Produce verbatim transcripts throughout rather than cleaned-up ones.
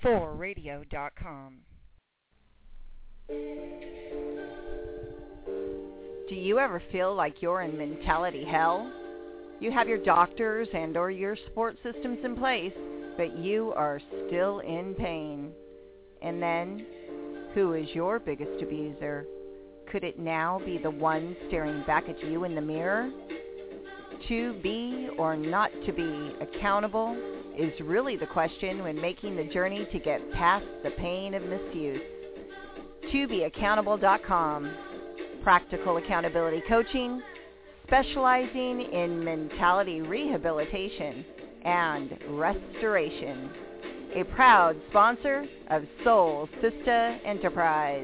four radio dot com. Do you ever feel like you're in mentality hell? You have your doctors and or your support systems in place, but you are still in pain. And then, who is your biggest abuser? Could it now be the one staring back at you in the mirror? To be or not to be accountable is really the question when making the journey to get past the pain of misuse. to be accountable dot com. Practical accountability coaching, specializing in mentality rehabilitation and restoration. A proud sponsor of Soul Sista Enterprise.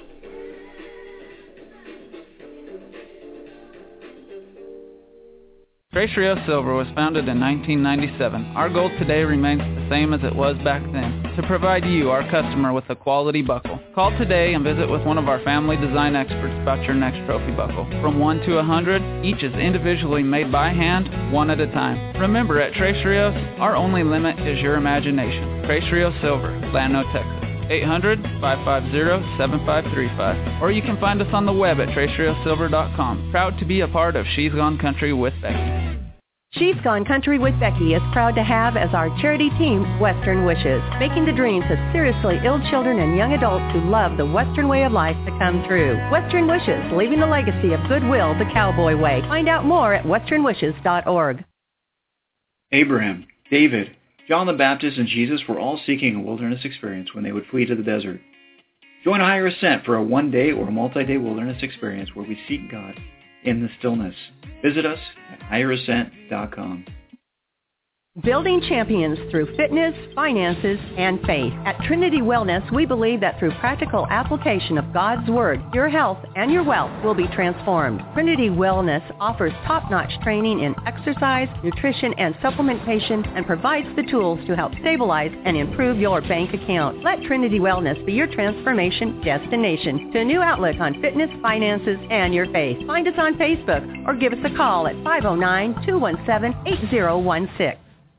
Tres Rios Silver was founded in nineteen ninety-seven. Our goal today remains the same as it was back then, to provide you, our customer, with a quality buckle. Call today and visit with one of our family design experts about your next trophy buckle. From one to one hundred, each is individually made by hand, one at a time. Remember, at Tres Rios, our only limit is your imagination. Tres Rios Silver, Llano, Texas. eight hundred, five five zero, seven five three five. Or you can find us on the web at tres rios silver dot com. Proud to be a part of She's Gone Country with Becky. She's Gone Country with Becky is proud to have as our charity team Western Wishes, making the dreams of seriously ill children and young adults who love the Western way of life to come true. Western Wishes, leaving a legacy of goodwill the cowboy way. Find out more at western wishes dot org. Abraham, David, John the Baptist, and Jesus were all seeking a wilderness experience when they would flee to the desert. Join Higher Ascent for a one-day or multi-day wilderness experience where we seek God in the stillness. Visit us at higher ascent dot com. Building champions through fitness, finances, and faith. At Trinity Wellness, we believe that through practical application of God's Word, your health and your wealth will be transformed. Trinity Wellness offers top-notch training in exercise, nutrition, and supplementation, and provides the tools to help stabilize and improve your bank account. Let Trinity Wellness be your transformation destination to a new outlook on fitness, finances, and your faith. Find us on Facebook or give us a call at five oh nine, two one seven, eight oh one six.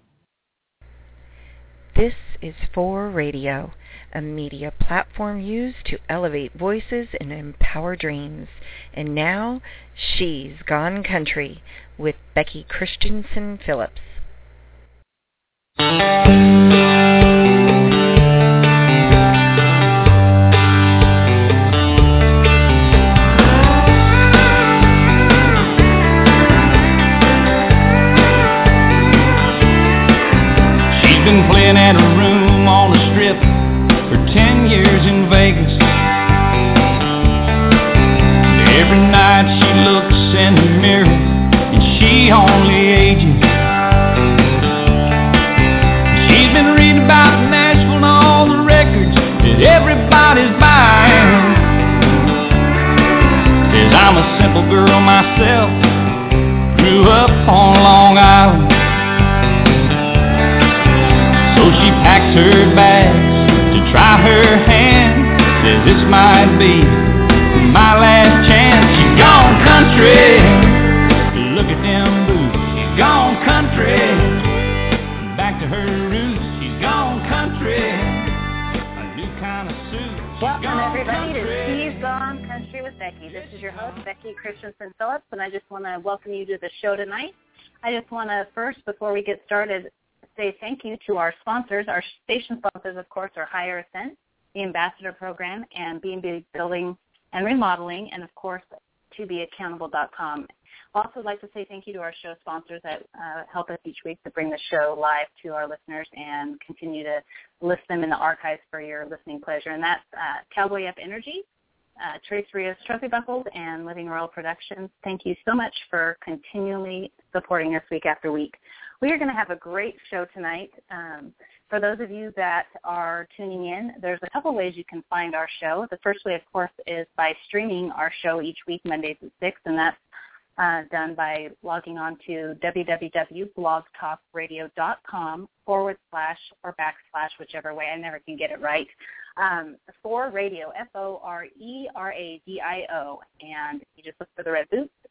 This is four Radio, a media platform used to elevate voices and empower dreams. And now, She's Gone Country with Becky Christensen Phillips. Been playing at a room on the strip for ten years in Vegas. And every night she looks in the mirror and she only ages. She's been reading about Nashville and all the records that everybody's buying. Says I'm a simple girl myself, grew up on Long Island. So she packs her bags to try her hand. Says this might be my last chance. She's gone country. Look at them boots. She's gone country. Back to her roots. She's gone country. A new kind of suit. She's Welcome everybody country. to She's Gone Country with Becky. This is your host, Becky Christensen Phillips, and I just want to welcome you to the show tonight. I just want to first, before we get started, say thank you to our sponsors. Our station sponsors, of course, are Higher Ascent, the Ambassador Program, and B and B Building and Remodeling, and, of course, to be accountable dot com. Also, I'd like to say thank you to our show sponsors that uh, help us each week to bring the show live to our listeners and continue to list them in the archives for your listening pleasure. And that's uh, Cowboy Up Energy, uh, Tres Rios Trophy Buckles, and Living Royal Productions. Thank you so much for continually supporting us week after week. We are going to have a great show tonight. Um, for those of you that are tuning in, there's a couple ways you can find our show. The first way, of course, is by streaming our show each week, Mondays at six, and that's uh, done by logging on to w w w dot blog talk radio dot com forward slash or backslash, whichever way. I never can get it right. Um, for Radio, F O R E R A D I O, and you just look for the red boots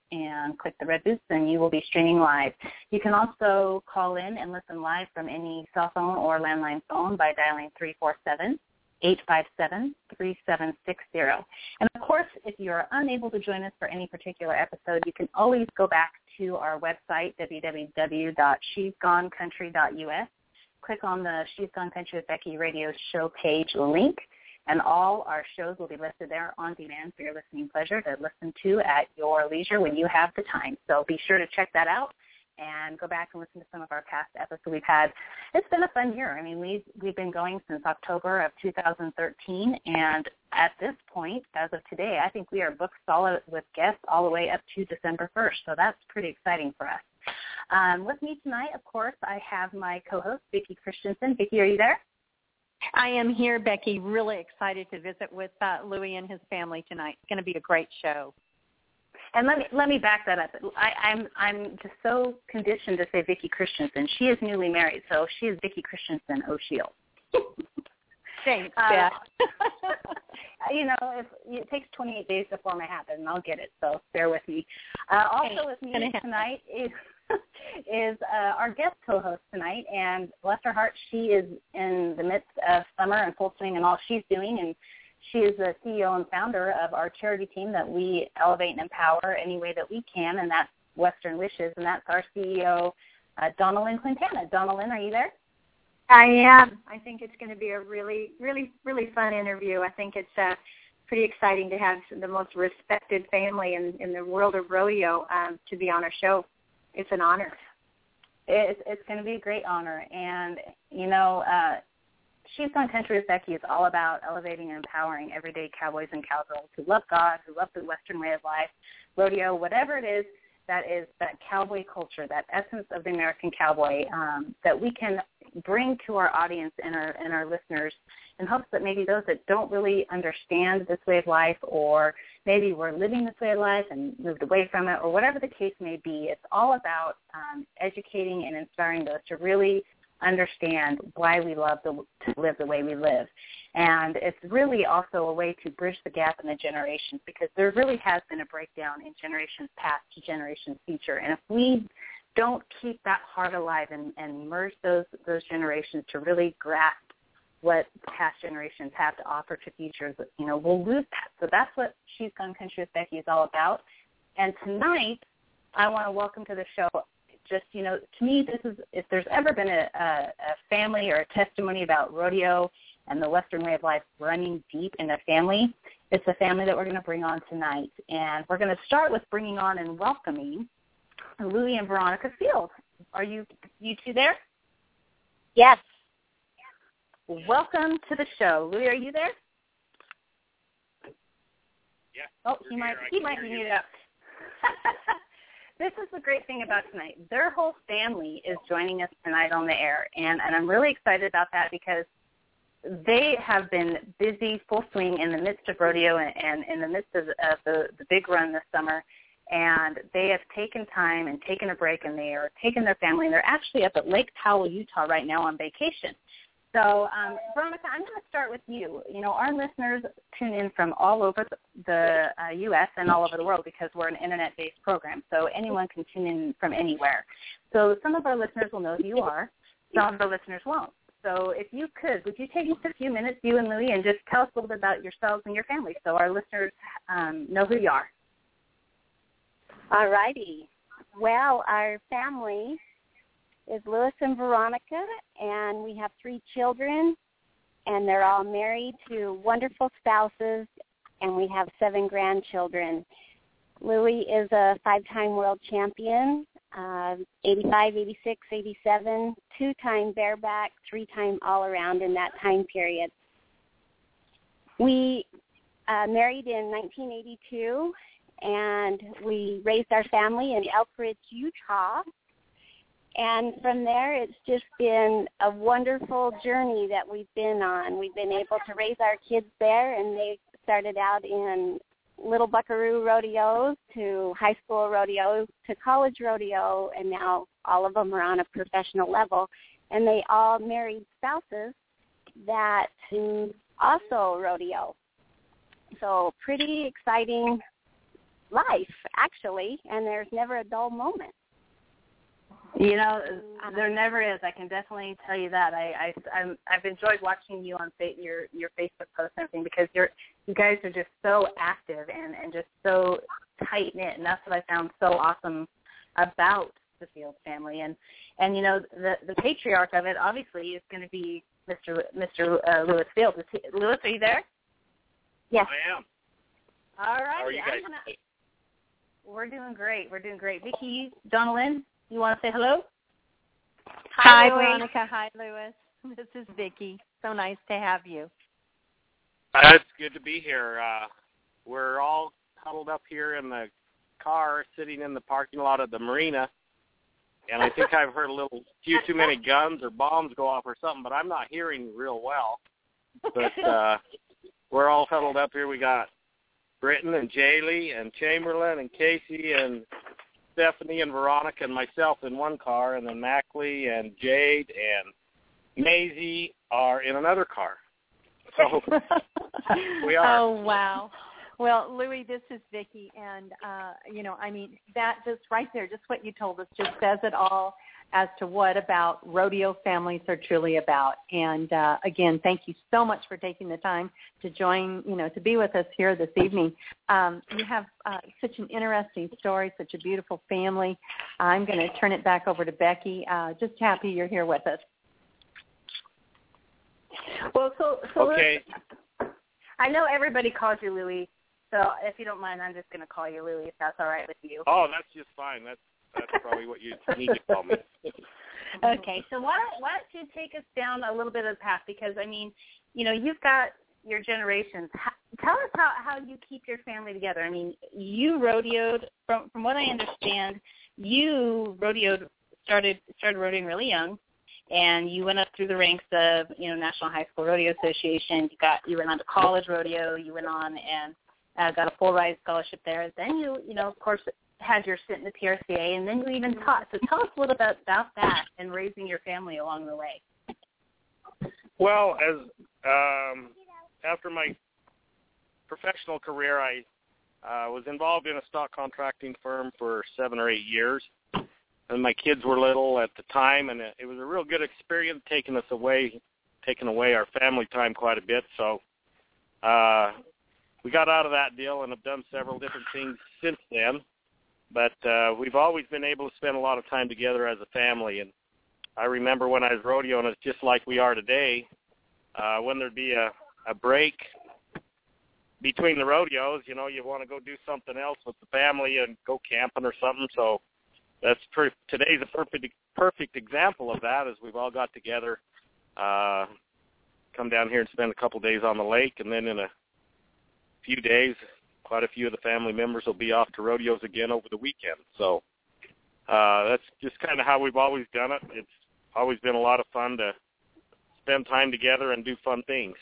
and click the red boots, and you will be streaming live. You can also call in and listen live from any cell phone or landline phone by dialing three four seven, eight five seven, three seven six zero. And, of course, if you're unable to join us for any particular episode, you can always go back to our website, w w w dot she's gone country dot u s. Click on the She's Gone Country with Becky radio show page link, and all our shows will be listed there on demand for your listening pleasure to listen to at your leisure when you have the time. So be sure to check that out and go back and listen to some of our past episodes we've had. It's been a fun year. I mean, we've, we've been going since October of two thousand thirteen, and at this point, as of today, I think we are booked solid with guests all the way up to December first, so that's pretty exciting for us. Um, with me tonight, of course, I have my co-host, Vicki Christensen. Vicki, are you there? I am here, Becky. Really excited to visit with uh, Louis and his family tonight. It's going to be a great show. And let me let me back that up. I, I'm I'm just so conditioned to say Vicki Christensen. She is newly married, so she is Vicki Christensen O'Shield. Thanks, uh, Beth. You know, if, it takes twenty-eight days to form a habit, and I'll get it. So bear with me. Uh, also with me tonight is is uh, our guest co-host tonight, and bless her heart, she is in the midst of summer and full swing and all she's doing, and she is the C E O and founder of our charity team that we elevate and empower any way that we can, and that's Western Wishes, and that's our C E O, uh, Donalyn Quintana. Donalyn, are you there? I am. I think it's going to be a really, really, really fun interview. I think it's uh, pretty exciting to have the most respected family in, in the world of rodeo um, to be on our show. It's an honor. It's, it's going to be a great honor. And, you know, uh, She's Gone Country with Becky is all about elevating and empowering everyday cowboys and cowgirls who love God, who love the Western way of life, rodeo, whatever it is that is that cowboy culture, that essence of the American cowboy um, that we can bring to our audience and our, and our listeners in hopes that maybe those that don't really understand this way of life, or maybe we're living this way of life and moved away from it, or whatever the case may be, it's all about um, educating and inspiring those to really understand why we love the, to live the way we live. And it's really also a way to bridge the gap in the generations, because there really has been a breakdown in generations past to generations future. And if we don't keep that heart alive and, and merge those those generations to really grasp what past generations have to offer to futures, you know, we'll lose that. So that's what She's Gone Country with Becky is all about. And tonight, I want to welcome to the show, just, you know, to me, this is, if there's ever been a, a, a family or a testimony about rodeo and the Western way of life running deep in their family, it's the family that we're going to bring on tonight. And we're going to start with bringing on and welcoming Louis and Veronica Field. Are you you two there? Yes. Welcome to the show. Louis, are you there? Yeah. Oh, he might he might be muted up. This is the great thing about tonight. Their whole family is joining us tonight on the air, and, and I'm really excited about that, because they have been busy, full swing in the midst of rodeo and, and in the midst of, of the, the big run this summer, and they have taken time and taken a break, and they are taking their family, and they're actually up at Lake Powell, Utah right now on vacation. So, um, Veronica, I'm going to start with you. You know, our listeners tune in from all over the uh, U S and all over the world, because we're an Internet-based program, so anyone can tune in from anywhere. So some of our listeners will know who you are. Some of our listeners won't. So if you could, would you take just a few minutes, you and Louis, and just tell us a little bit about yourselves and your family so our listeners um, know who you are? All righty. Well, our family is Louis and Veronica, and we have three children, and they're all married to wonderful spouses, and we have seven grandchildren. Louis is a five-time world champion, uh, eighty-five, eighty-six, eighty-seven, two-time bareback, three-time all-around in that time period. We uh, married in nineteen eighty-two, and we raised our family in Elk Ridge, Utah. And from there, it's just been a wonderful journey that we've been on. We've been able to raise our kids there, and they started out in little buckaroo rodeos to high school rodeos to college rodeo, and now all of them are on a professional level. And they all married spouses that also rodeo. So pretty exciting life, actually, and there's never a dull moment. You know, there never is. I can definitely tell you that. I, I I'm, I've enjoyed watching you on fa- your your Facebook posts and everything because you're you guys are just so active and, and just so tight knit, and that's what I found so awesome about the Fields family. And and you know, the the patriarch of it obviously is going to be Mister Mister Uh, Lewis Fields. Is he, Lewis, are you there? Yes, I am. All right. How are you guys? Gonna, we're doing great. We're doing great. Vicki, Donalyn, you want to say hello? Hi, Hi, Veronica. Hi, Lewis. This is Vicki. So nice to have you. Uh, it's good to be here. Uh, we're all huddled up here in the car, sitting in the parking lot of the marina, and I think I've heard a little few too many guns or bombs go off or something, but I'm not hearing real well. But uh, we're all huddled up here. We got Britton and Jaylee and Chamberlain and Casey and Stephanie and Veronica and myself in one car, and then Mackley and Jade and Maisie are in another car. So we are. Oh, wow. Well, Louie, this is Vicki, and, uh, you know, I mean, that just right there, just what you told us, just says it all as to what about rodeo families are truly about. And, uh, again, thank you so much for taking the time to join, you know, to be with us here this evening. Um, you have uh, such an interesting story, such a beautiful family. I'm going to turn it back over to Becky. Uh, just happy you're here with us. Well, so, so Okay. Louis, I know everybody calls you Louie, so if you don't mind, I'm just going to call you Louie if that's all right with you. Oh, that's just fine. That's that's probably what you need to call me. Okay, so why don't, why don't you take us down a little bit of the path, because, I mean, you know, you've got your generations. How, tell us how, how you keep your family together. I mean, you rodeoed, from from what I understand, you rodeoed, started started rodeoing really young, and you went up through the ranks of, you know, National High School Rodeo Association. You got you went on to college rodeo. You went on and uh, got a full ride scholarship there. Then you, you know, of course, had your stint in the P R C A, and then you even taught. So tell us a little bit about that and raising your family along the way. Well, as um, after my professional career, I uh, was involved in a stock contracting firm for seven or eight years. And my kids were little at the time, and it was a real good experience, taking us away, taking away our family time quite a bit. So uh, we got out of that deal and have done several different things since then. But uh, we've always been able to spend a lot of time together as a family. And I remember when I was rodeoing, it's just like we are today. Uh, when there'd be a, a break between the rodeos, you know, you want to go do something else with the family and go camping or something. So that's per- today's a perfect perfect example of that, as we've all got together, uh, come down here and spend a couple days on the lake, and then in a few days, quite a few of the family members will be off to rodeos again over the weekend. So uh, that's just kind of how we've always done it. It's always been a lot of fun to spend time together and do fun things.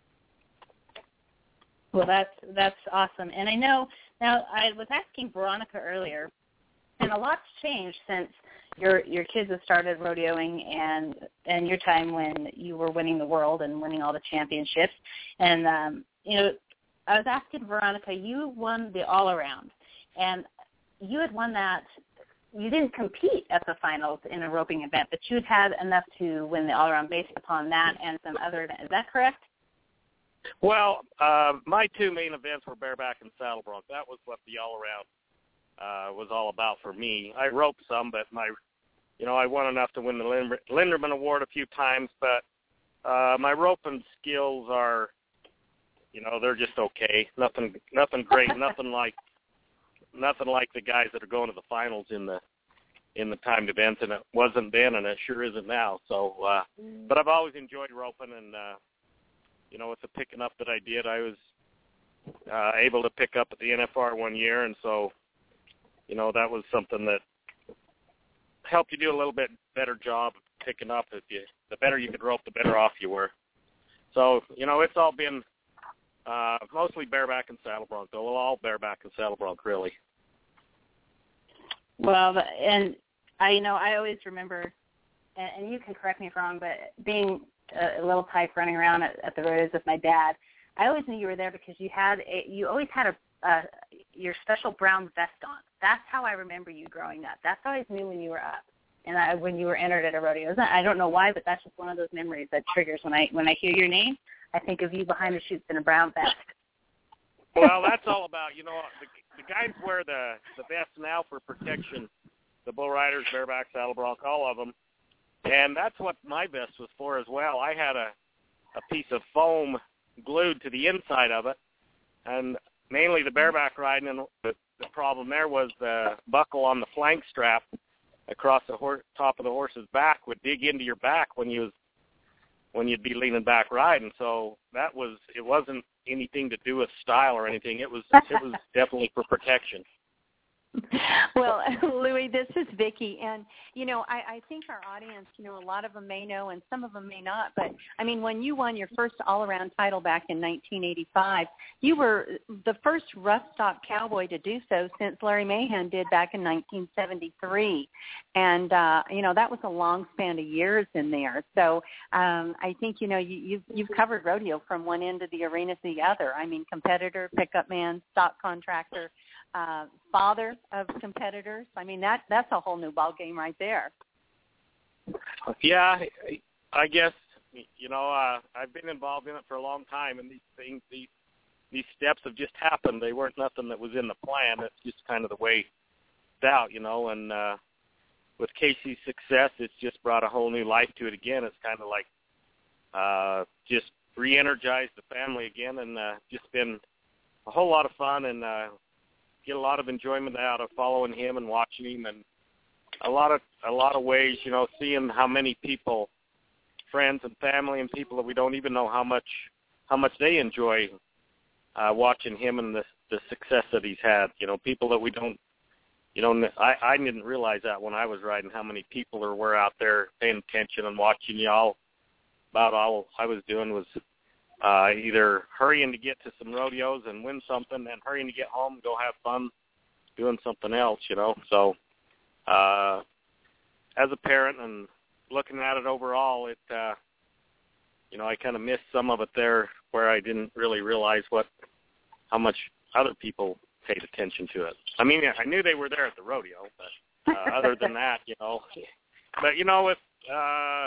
Well, that's that's awesome. And I know, now I was asking Veronica earlier, and a lot's changed since your your kids have started rodeoing and and your time when you were winning the world and winning all the championships. And, um, you know, I was asking Veronica, you won the all-around, and you had won that. You didn't compete at the finals in a roping event, but you had had enough to win the all-around based upon that and some other events. Is that correct? Well, uh, my two main events were bareback and saddle bronc. That was what the all-around uh, was all about for me. I roped some, but my, you know, I won enough to win the Linder- Linderman Award a few times. But uh, my roping skills are, you know, they're just okay. Nothing, nothing great. nothing like, nothing like the guys that are going to the finals in the in the timed events. And it wasn't then, and it sure isn't now. So, uh, but I've always enjoyed roping, and uh, you know, with the picking up that I did, I was uh, able to pick up at the N F R one year, and so, you know, that was something that helped you do a little bit better job of picking up. If you, the better you could rope, the better off you were. So, you know, it's all been uh, mostly bareback and saddle bronc, though. Well, all bareback and saddle bronc, really. Well, and I, you know, I always remember, and, and you can correct me if I'm wrong, but being a, a little tyke running around at, at the rodeos with my dad, I always knew you were there because you had a, you always had a, a your special brown vest on. That's how I remember you growing up. That's how I knew when you were up and I, when you were entered at a rodeo. Isn't, I don't know why, but that's just one of those memories that triggers when I when I hear your name. I think of you behind the chutes in a brown vest. Well, that's all about, you know, the, the guys wear the, the vest now for protection, the bull riders, bareback, saddle bronc, all of them. And that's what my vest was for as well. I had a, a piece of foam glued to the inside of it, and mainly the bareback riding, and the, the problem there was the buckle on the flank strap across the hor- top of the horse's back would dig into your back when you was when you'd be leaning back riding. So that was, it wasn't anything to do with style or anything. It was it was definitely for protection. Well, Louis, this is Vicki, and, you know, I, I think our audience, you know, a lot of them may know and some of them may not, but, I mean, when you won your first all-around title back in nineteen eighty-five, you were the first rough-stock cowboy to do so since Larry Mahan did back in nineteen seventy-three, and, uh, you know, that was a long span of years in there. So um, I think, you know, you, you've, you've covered rodeo from one end of the arena to the other. I mean, competitor, pickup man, stock contractor, Uh, father of competitors. I mean, that that's a whole new ball game right there. Yeah, I guess, you know, uh, I've been involved in it for a long time, and these things, these these steps have just happened. They weren't nothing that was in the plan. It's just kind of the way it's out, you know, and uh, with Casey's success, it's just brought a whole new life to it again. It's kind of like uh, just re-energized the family again, and uh, just been a whole lot of fun, and uh, get a lot of enjoyment out of following him and watching him, and a lot of a lot of ways, you know, seeing how many people, friends and family and people that we don't even know how much how much they enjoy uh, watching him and the the success that he's had. You know, people that we don't, you know, I, I didn't realize that when I was riding, how many people there were out there paying attention and watching y'all. About all I was doing was Uh, either hurrying to get to some rodeos and win something, and hurrying to get home and go have fun doing something else, you know. So uh, as a parent and looking at it overall, it, uh, you know, I kind of missed some of it there where I didn't really realize what, how much other people paid attention to it. I mean, I knew they were there at the rodeo, but uh, other than that, you know. But, you know, with uh,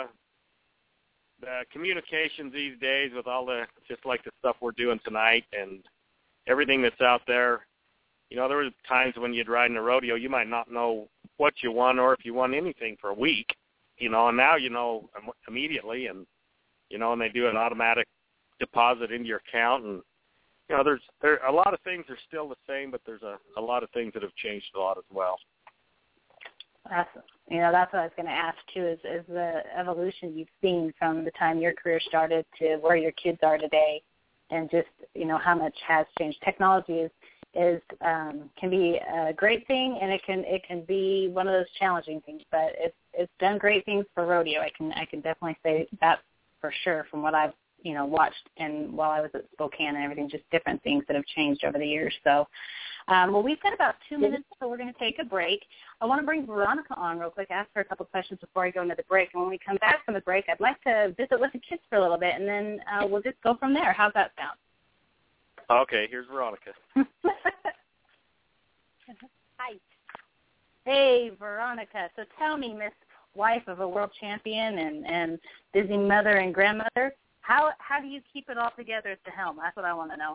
the communications these days, with all the, just like the stuff we're doing tonight and everything that's out there, you know, there were times when you'd ride in a rodeo, you might not know what you won or if you won anything for a week, you know, and now you know immediately, and, you know, and they do an automatic deposit into your account, and, you know, there's there a lot of things are still the same, but there's a, a lot of things that have changed a lot as well. That's, you know, that's what I was going to ask, too, is, is the evolution you've seen from the time your career started to where your kids are today, and just, you know, how much has changed. Technology is, is um, can be a great thing, and it can it can be one of those challenging things, but it's it's done great things for rodeo. I can I can definitely say that for sure from what I've, you know, watched and while I was at Spokane and everything, just different things that have changed over the years. So, um, well, we've got about two minutes, so we're going to take a break. I want to bring Veronica on real quick, ask her a couple questions before I go into the break. And when we come back from the break, I'd like to visit with the kids for a little bit, and then uh, we'll just go from there. How's that sound? Okay, here's Veronica. Hi. Hey, Veronica. So tell me, Miss Wife of a world champion and, and busy mother and grandmother, how how do you keep it all together at the helm? That's what I want to know.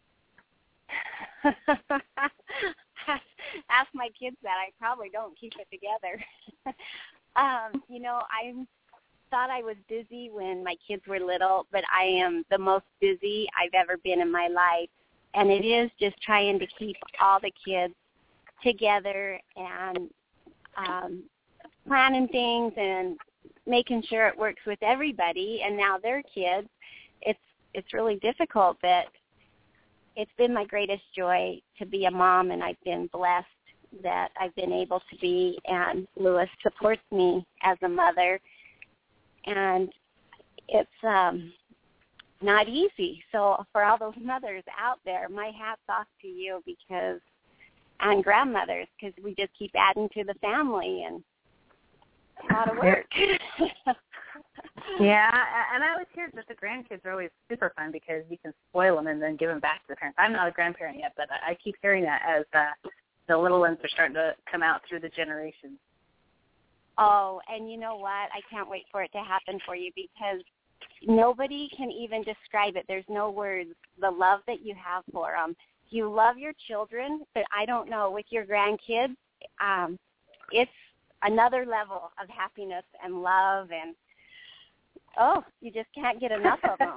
Ask my kids that. I probably don't keep it together. um, you know, I thought I was busy when my kids were little, but I am the most busy I've ever been in my life. And it is just trying to keep all the kids together and um, planning things and making sure it works with everybody. And now they're kids. It's it's really difficult, but it's been my greatest joy to be a mom, and I've been blessed that I've been able to be, and Louis supports me as a mother. And it's um, not easy. So for all those mothers out there, my hat's off to you, because, and grandmothers, because we just keep adding to the family, and a lot of work. Yeah, and I always hear that the grandkids are always super fun because you can spoil them and then give them back to the parents. I'm not a grandparent yet, but I keep hearing that as uh, the little ones are starting to come out through the generations. Oh, and you know what? I can't wait for it to happen for you because nobody can even describe it. There's no words. The love that you have for them. You love your children, but I don't know, with your grandkids, um, it's another level of happiness and love, and, oh, you just can't get enough of them.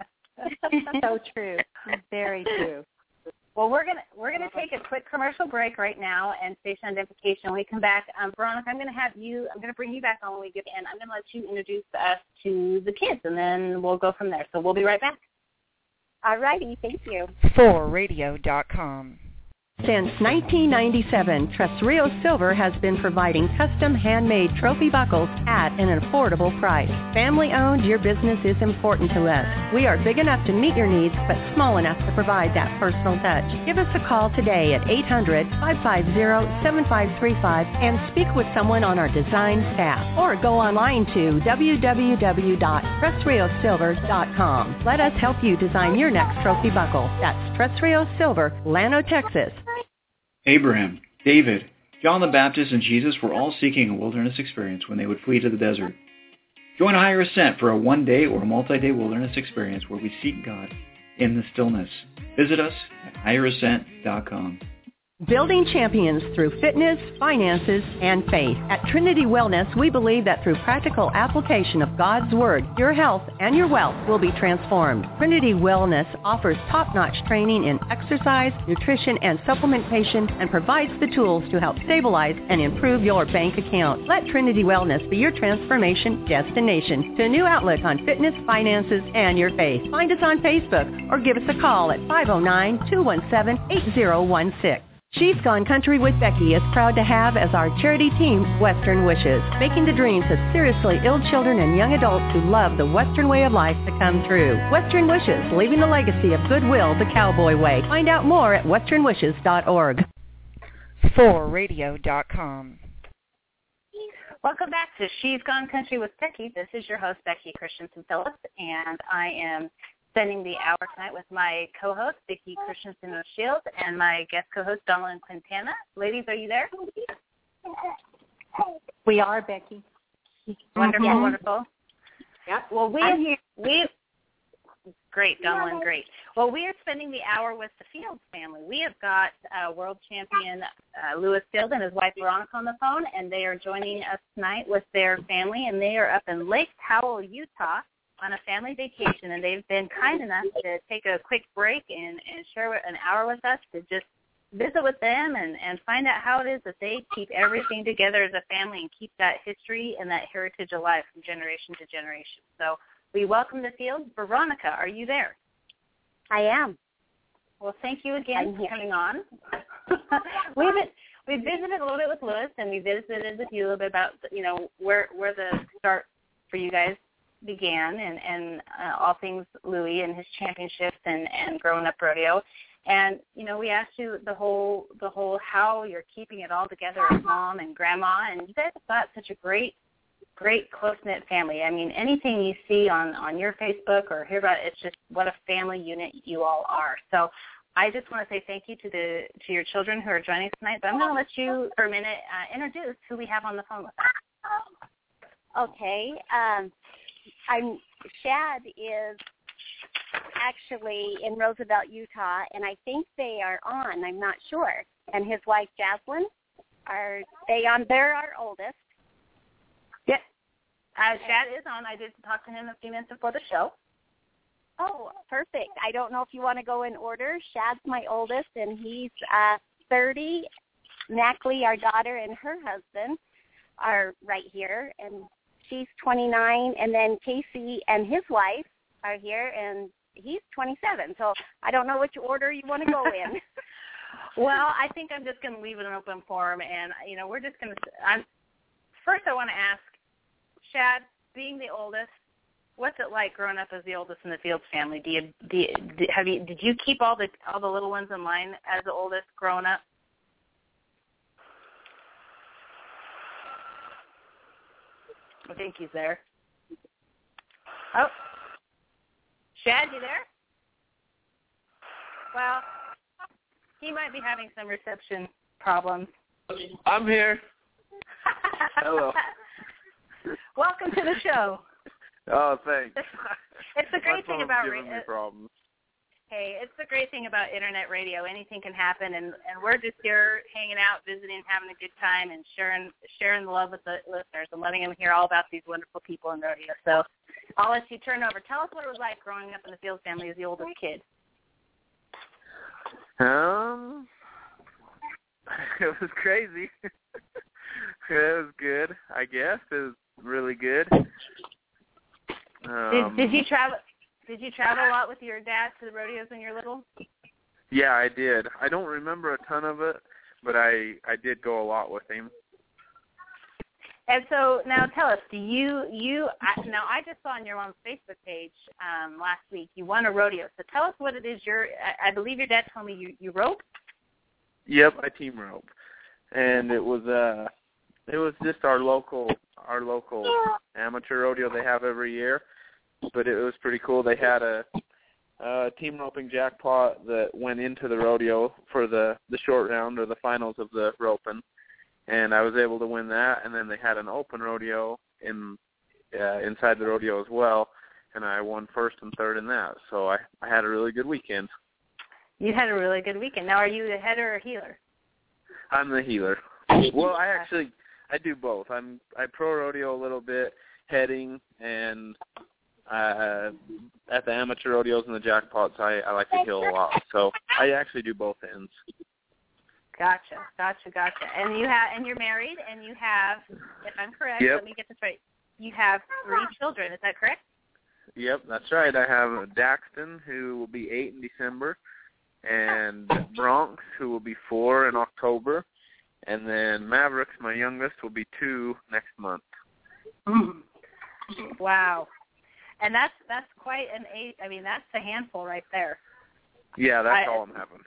So true. Very true. Well, we're gonna we're gonna take a quick commercial break right now and station identification. When we come back, um, Veronica, I'm gonna have you. I'm gonna bring you back on when we get in. I'm gonna let you introduce us to the kids, and then we'll go from there. So we'll be right back. All righty, thank you. for radio dot com. Since nineteen ninety-seven, Tres Rios Silver has been providing custom handmade trophy buckles at an affordable price. Family-owned, your business is important to us. We are big enough to meet your needs, but small enough to provide that personal touch. Give us a call today at eight hundred, five five zero, seven five three five and speak with someone on our design staff. Or go online to w w w dot tres rios silver dot com. Let us help you design your next trophy buckle. That's Tres Rios Silver, Llano, Texas. Abraham, David, John the Baptist, and Jesus were all seeking a wilderness experience when they would flee to the desert. Join Higher Ascent for a one-day or multi-day wilderness experience where we seek God in the stillness. Visit us at higher ascent dot com. Building champions through fitness, finances, and faith. At Trinity Wellness, we believe that through practical application of God's Word, your health and your wealth will be transformed. Trinity Wellness offers top-notch training in exercise, nutrition, and supplementation, and provides the tools to help stabilize and improve your bank account. Let Trinity Wellness be your transformation destination to a new outlook on fitness, finances, and your faith. Find us on Facebook or give us a call at five oh nine, two one seven, eight zero one six. She's Gone Country with Becky is proud to have as our charity team Western Wishes, making the dreams of seriously ill children and young adults who love the Western way of life to come true. Western Wishes, leaving the legacy of goodwill the cowboy way. Find out more at western wishes dot org. for radio dot com. Welcome back to She's Gone Country with Becky. This is your host, Becky Christensen Phillips, and I am spending the hour tonight with my co-host, Vicki Christensen O'Shields, and my guest co-host, Donalyn Quintana. Ladies, are you there? We are, Becky. Wonderful, Mm-hmm. wonderful. Yep. Well, we we great, Donalyn, great. Well, we are spending the hour with the Fields family. We have got uh, world champion uh, Lewis Field and his wife Veronica on the phone, and they are joining us tonight with their family, and they are up in Lake Powell, Utah, on a family vacation, and they've been kind enough to take a quick break and, and share an hour with us to just visit with them and, and find out how it is that they keep everything together as a family and keep that history and that heritage alive from generation to generation. So we welcome the Fields. Veronica, are you there? I am. Well, thank you again for coming on. We've been, we visited a little bit with Lewis, and we visited with you a little bit about, you know, where where the start for you guys began and, and uh, all things Louis and his championships and, and growing up rodeo. And, you know, we asked you the whole, the whole how you're keeping it all together as mom and grandma, and you guys have got such a great, great close-knit family. I mean, anything you see on, on your Facebook or hear about it, it's just what a family unit you all are. So I just want to say thank you to the to your children who are joining us tonight, but I'm going to let you, for a minute, uh, introduce who we have on the phone with us. Okay. Um, I'm Shad is actually in Roosevelt, Utah, and I think they are on. I'm not sure. And his wife Jaslyn, are they on? They're our oldest. Yes. Uh, Shad is on. I did talk to him a few minutes before the show. Oh, perfect. I don't know if you want to go in order. Shad's my oldest, and he's uh, thirty. Nackley, our daughter, and her husband are right here, and she's twenty-nine, and then Casey and his wife are here, and he's twenty-seven. So I don't know which order you want to go in. Well, I think I'm just going to leave it an open forum, and, you know, we're just going to – first I want to ask, Shad, being the oldest, what's it like growing up as the oldest in the Fields family? Do you, do you, have you, did you keep all the all the little ones in line as the oldest growing up? I think he's there. Oh. Shad, you there? Well, he might be having some reception problems. I'm here. Hello. Welcome to the show. Oh, thanks. It's the great thing about radio. Problems. Hey, it's the great thing about internet radio. Anything can happen, and, and we're just here hanging out, visiting, having a good time, and sharing sharing the love with the listeners and letting them hear all about these wonderful people in rodeo. So I'll let you turn over. Tell us what it was like growing up in the Fields family as the oldest kid. Um, it was crazy. It was good, I guess. It was really good. Um, did, did you travel? Did you travel a lot with your dad to the rodeos when you were little? Yeah, I did. I don't remember a ton of it, but I I did go a lot with him. And so now tell us, do you you I, now I just saw on your mom's Facebook page um, last week you won a rodeo. So tell us what it is. You're I, I believe your dad told me you you rope. Yep, I team rope, and it was uh it was just our local our local amateur rodeo they have every year. But it was pretty cool. They had a, a team roping jackpot that went into the rodeo for the, the short round or the finals of the roping, and I was able to win that. And then they had an open rodeo in uh, inside the rodeo as well, and I won first and third in that. So I, I had a really good weekend. You had a really good weekend. Now, are you the header or healer? I'm the healer. Well, I actually I do both. I'm I pro rodeo a little bit, heading, and Uh, at the amateur rodeos and the jackpots, I, I like to heel a lot. So I actually do both ends. Gotcha, gotcha, gotcha. And you have, and you're married, and you have, if I'm correct, yep. Let me get this right. You have three children. Is that correct? Yep, that's right. I have Daxton, who will be eight in December, and Bronx, who will be four in October, and then Mavericks, my youngest, will be two next month. Mm. Wow. And that's that's quite an eight. I mean, that's a handful right there. Yeah, that's I, all I'm having.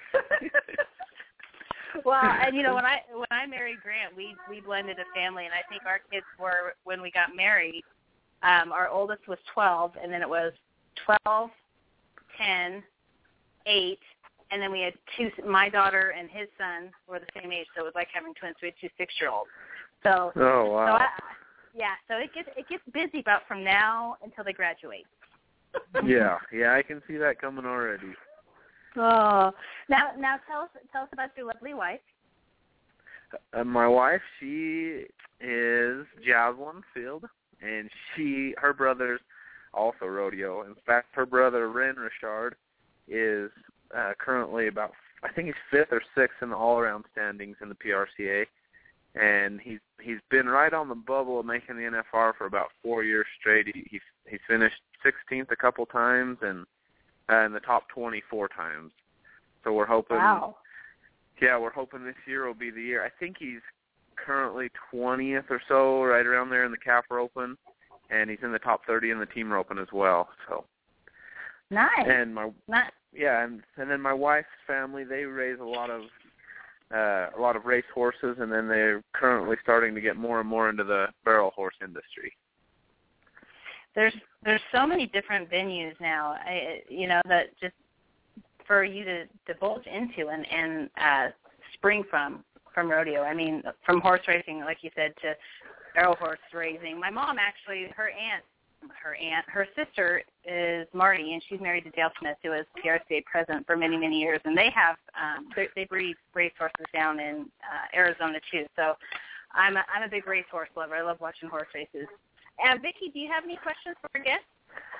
Well, and you know, when I when I married Grant, we we blended a family, and I think our kids were when we got married. Um, our oldest was twelve, and then it was twelve, ten, eight, and then we had two. My daughter and his son were the same age, so it was like having twins. We had two six-year-olds. So, oh wow. So I, Yeah, so it gets it gets busy about from now until they graduate. yeah, yeah, I can see that coming already. Oh, now now tell us tell us about your lovely wife. Uh, my wife, she is Jaslyn Field, and she her brother's also rodeo. In fact, her brother Ren Richard is uh, currently about I think he's fifth or sixth in the all-around standings in the P R C A. And he's he's been right on the bubble of making the N F R for about four years straight. He he, he finished sixteenth a couple times and uh, in the top twenty four times. So we're hoping. Wow. Yeah, we're hoping this year will be the year. I think he's currently twentieth or so, right around there in the C A F R Open, and he's in the top thirty in the team roping as well. So. Nice. And my nice. Yeah, and and then my wife's family, they raise a lot of. Uh, a lot of race horses, and then they're currently starting to get more and more into the barrel horse industry. There's there's so many different venues now, I, you know, that just for you to divulge into and and uh, spring from from rodeo. I mean, from horse racing, like you said, to barrel horse racing. My mom actually, her aunt, her aunt, her sister is Marty, and she's married to Dale Smith, who was P R C A president for many, many years. And they have um, they breed race horses down in uh, Arizona too. So I'm a, I'm a big race horse lover. I love watching horse races. And Vicki, do you have any questions for our guest?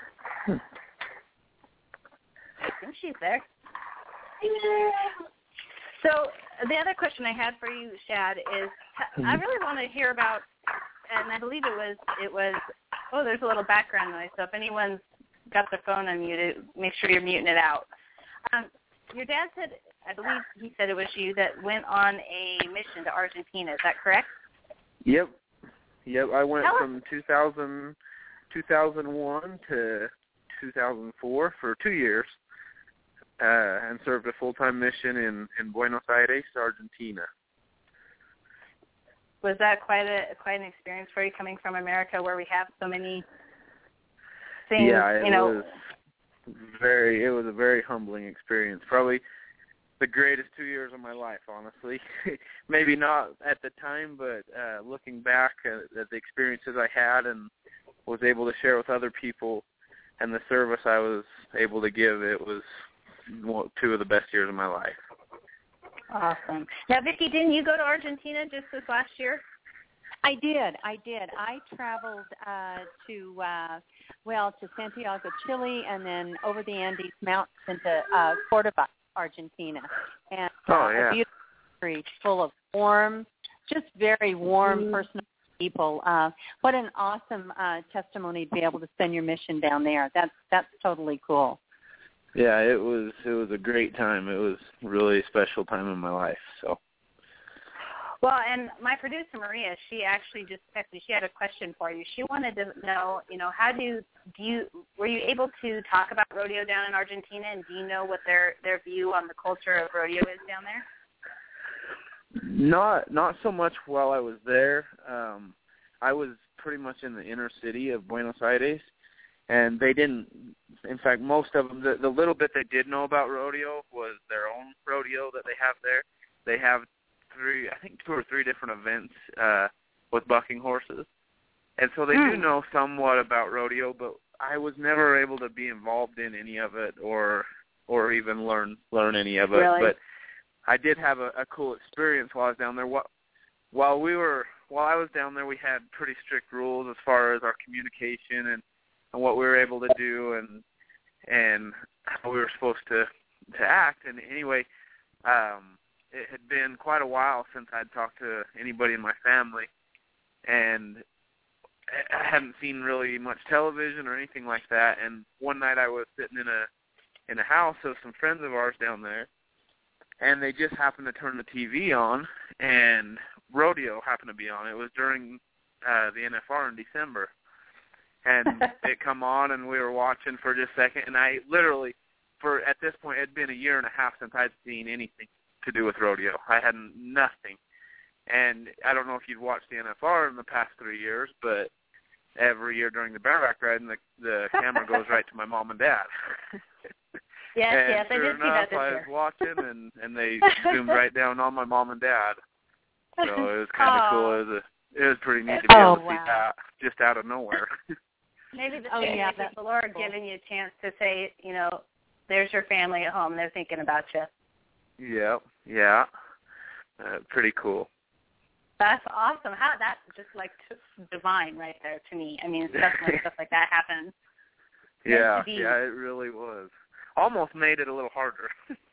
I think she's there. So the other question I had for you, Shad, is I really want to hear about, and I believe it was it was. Oh, there's a little background noise, so if anyone's got their phone unmuted, make sure you're muting it out. Um, your dad said, I believe he said it was you that went on a mission to Argentina. Is that correct? Yep. Yep, I went Tell from two thousand, two thousand one to two thousand four for two years uh, and served a full-time mission in, in Buenos Aires, Argentina. Was that quite a quite an experience for you coming from America, where we have so many seeing, yeah, it you know, was very. It was a very humbling experience. Probably the greatest two years of my life, honestly. Maybe not at the time, but uh, looking back at, at the experiences I had and was able to share with other people, and the service I was able to give, it was two of the best years of my life. Awesome. Now, Vicki, didn't you go to Argentina just this last year? I did. I did. I traveled uh, to, uh, well, to Santiago, Chile, and then over the Andes Mountains into uh, Cordoba, Argentina. And uh, oh, yeah. a beautiful country full of warm, just very warm, mm-hmm. personal people. Uh, what an awesome uh, testimony to be able to spend your mission down there. That's that's totally cool. Yeah, it was it was a great time. It was really a special time in my life. So. Well, and my producer Maria, she actually just texted me. She had a question for you. She wanted to know, you know, how do do you were you able to talk about rodeo down in Argentina, and do you know what their their view on the culture of rodeo is down there? Not not so much while I was there. Um, I was pretty much in the inner city of Buenos Aires, and they didn't. In fact, most of them, the, the little bit they did know about rodeo was their own rodeo that they have there. They have three, I think two or three different events uh, with bucking horses. And so they hmm. do know somewhat about rodeo, but I was never able to be involved in any of it or or even learn learn any of it. Really? But I did have a, a cool experience while I was down there. What, while we were while I was down there, we had pretty strict rules as far as our communication and, and what we were able to do and and how we were supposed to to act. And anyway, um, it had been quite a while since I'd talked to anybody in my family, and I hadn't seen really much television or anything like that. And one night I was sitting in a in a house of some friends of ours down there, and they just happened to turn the T V on, and rodeo happened to be on. It was during uh, the N F R in December, and it come on, and we were watching for just a second, and I literally, for at this point, it had been a year and a half since I'd seen anything to do with rodeo. I had nothing. And I don't know if you'd watched the N F R in the past three years, but every year during the bareback ride, and the, the camera goes right to my mom and dad. Yes, and yes, I sure did see that this enough, I year. was watching, and, and they zoomed right down on my mom and dad. So it was kind of cool. It was, a, it was pretty neat to be oh, able to wow. see that just out of nowhere. Maybe the, oh, yeah, maybe the Lord cool. giving you a chance to say, you know, there's your family at home. They're thinking about you. Yeah, yeah. Uh, pretty cool. That's awesome. How that's just like divine right there to me. I mean, stuff like stuff like that happens. Yeah, yeah, it really was. Almost made it a little harder.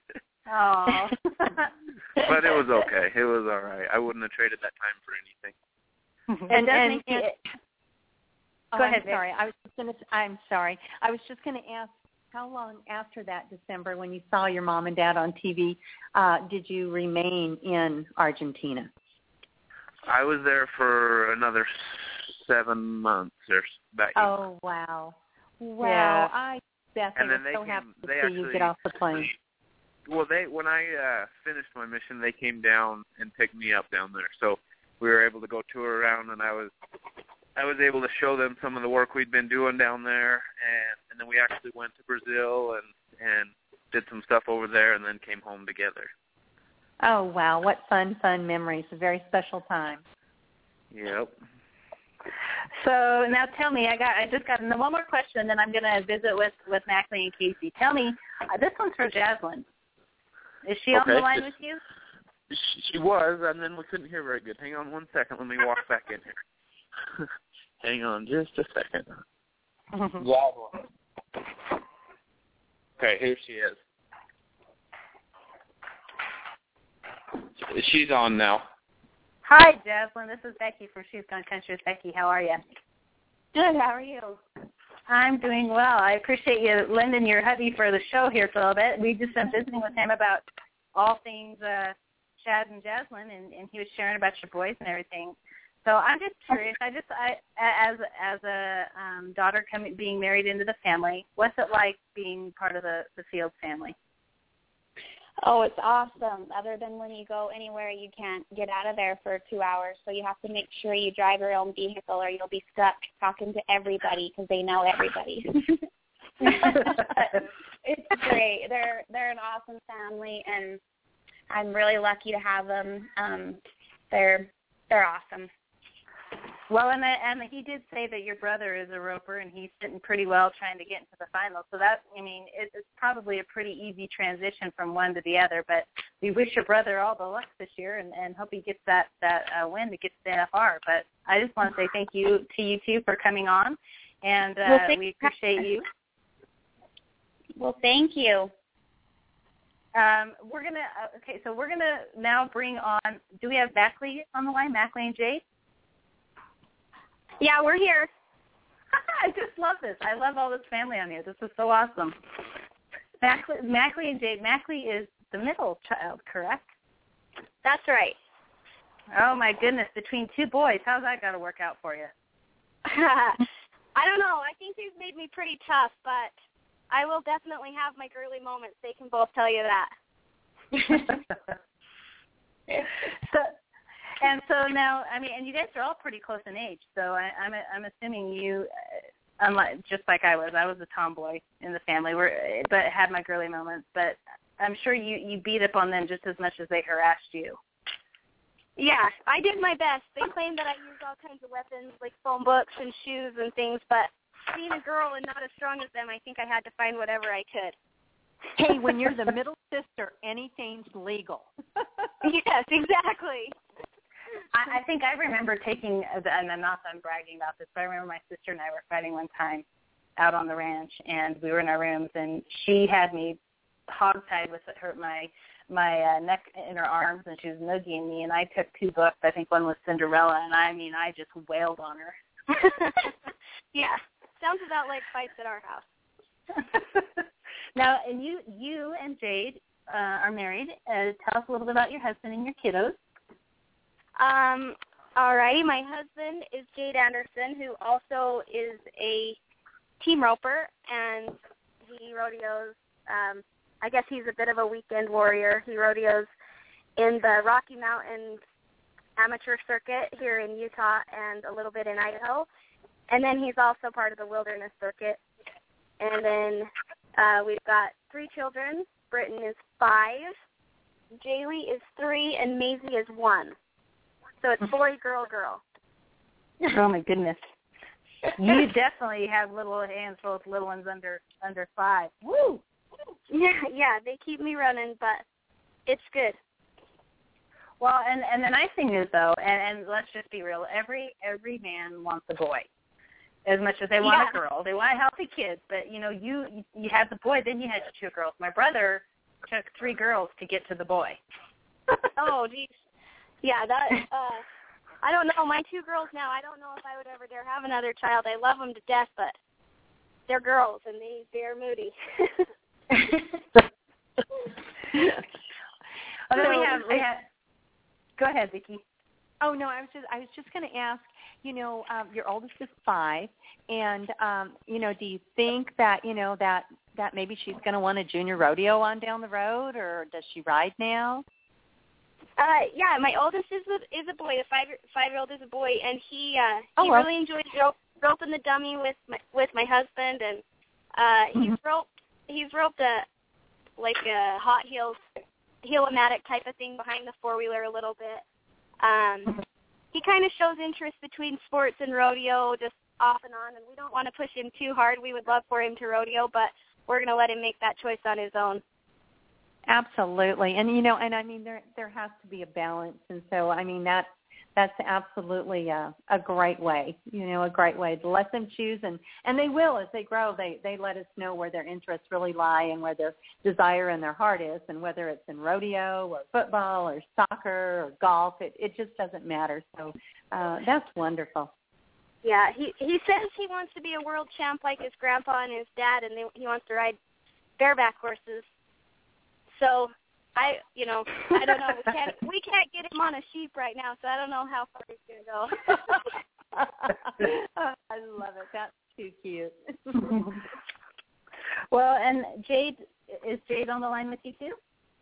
Oh. But it was okay. It was all right. I wouldn't have traded that time for anything. And, and, and, and oh, go ahead. I'm sorry. I was just going to. I'm sorry. I was just going to ask. How long after that December, when you saw your mom and dad on T V, uh, did you remain in Argentina? I was there for another seven months or that year. Oh, wow. Wow. Yeah. I bet and they then were they so came, happy to they see actually, you get off the plane. Well, they when I uh, finished my mission, they came down and picked me up down there. So we were able to go tour around, and I was I was able to show them some of the work we'd been doing down there, and, and then we actually went to Brazil and, and did some stuff over there and then came home together. Oh, wow. What fun, fun memories. A very special time. Yep. So now tell me, I got, I just got one more question, and then I'm going to visit with, with Mackley and Casey. Tell me, uh, this one's for Jaslyn. Is she okay. on the line with you? She, she was, and then we couldn't hear very good. Hang on one second. Let me walk back in here. Hang on just a second. Okay, here she is. She's on now. Hi, Jaslyn. This is Becky from She's Gone Country with Becky. How are you? Good. How are you? I'm doing well. I appreciate you lending your hubby for the show here for a little bit. We've just been visiting with him about all things uh, Chad and Jaslyn, and, and he was sharing about your boys and everything. So I'm just curious. I just, I, as as a um, daughter coming, being married into the family, what's it like being part of the, the Fields family? Oh, it's awesome. Other than when you go anywhere, you can't get out of there for two hours. So you have to make sure you drive your own vehicle or you'll be stuck talking to everybody because they know everybody. It's great. They're they're an awesome family, and I'm really lucky to have them. Um, they're they're awesome. Well, and, and he did say that your brother is a roper, and he's sitting pretty well trying to get into the finals. So that, I mean, it, it's probably a pretty easy transition from one to the other. But we wish your brother all the luck this year, and, and hope he gets that that uh, win to get to the N F R. But I just want to say thank you to you two for coming on, and uh, well, we appreciate you. Well, thank you. Um, we're gonna uh, okay. So we're gonna now bring on. Do we have Mackley on the line? Mackley and Jade. Yeah, we're here. I just love this. I love all this family on here. This is so awesome. Mackley, Mackley and Jade. Mackley is the middle child, correct? That's right. Oh, my goodness. Between two boys, how's that got to work out for you? I don't know. I think they've made me pretty tough, but I will definitely have my girly moments. They can both tell you that. so, And so now, I mean, and you guys are all pretty close in age. So I, I'm, I'm assuming you, uh, unlike just like I was, I was a tomboy in the family, where, but had my girly moments. But I'm sure you, you beat up on them just as much as they harassed you. Yeah, I did my best. They claimed that I used all kinds of weapons, like phone books and shoes and things. But being a girl and not as strong as them, I think I had to find whatever I could. Hey, when you're the middle sister, anything's legal. Yes, exactly. I, I think I remember taking, and I'm not that I'm bragging about this, but I remember my sister and I were fighting one time out on the ranch, and we were in our rooms, and she had me hogtied with her, my my uh, neck in her arms, and she was noogieing me, and I took two books. I think one was Cinderella, and I mean, I just wailed on her. Yeah, sounds about like fights at our house. Now, and you, you and Jade uh, are married. Uh, tell us a little bit about your husband and your kiddos. Um, alrighty, my husband is Jade Anderson, who also is a team roper, and he rodeos, um, I guess he's a bit of a weekend warrior. He rodeos in the Rocky Mountain amateur circuit here in Utah and a little bit in Idaho. And then he's also part of the wilderness circuit. And then uh, we've got three children. Britton is five, Jaylee is three, and Maisie is one. So it's boy, girl, girl. Oh, my goodness. You definitely have little hands full of little ones under under five. Woo! Yeah, yeah, they keep me running, but it's good. Well, and, and the nice thing is, though, and, and let's just be real, every every man wants a boy as much as they want yeah. a girl. They want healthy kids, but, you know, you you had the boy, then you had two girls. My brother took three girls to get to the boy. Oh, geez. Yeah, that, uh, I don't know. My two girls now, I don't know if I would ever dare have another child. I love them to death, but they're girls, and they, they're moody. Oh, then we have, we have, go ahead, Vicki. Oh, no, I was just I was just going to ask, you know, um, your oldest is five, and, um, you know, do you think that, you know, that, that maybe she's going to want a junior rodeo on down the road, or does she ride now? Uh, yeah, my oldest is a, is a boy. The five five year old is a boy, and he uh, oh, he well. really enjoys rope, roping the dummy with my with my husband, and uh, he's mm-hmm. roped he's roped a like a hot heels heel-o-matic type of thing behind the four wheeler a little bit. Um, he kind of shows interest between sports and rodeo, just off and on, and we don't want to push him too hard. We would love for him to rodeo, but we're going to let him make that choice on his own. Absolutely, and you know, and I mean, there there has to be a balance, and so I mean that that's absolutely a, a great way, you know, a great way to let them choose, and, and they will as they grow. They they let us know where their interests really lie and where their desire and their heart is, and whether it's in rodeo or football or soccer or golf, it it just doesn't matter. So uh, that's wonderful. Yeah, he he says he wants to be a world champ like his grandpa and his dad, and they, he wants to ride bareback horses. So, I, you know, I don't know. We can't, we can't get him on a sheep right now, so I don't know how far he's going to go. I love it. That's too cute. Well, and Jade, is Jade on the line with you too?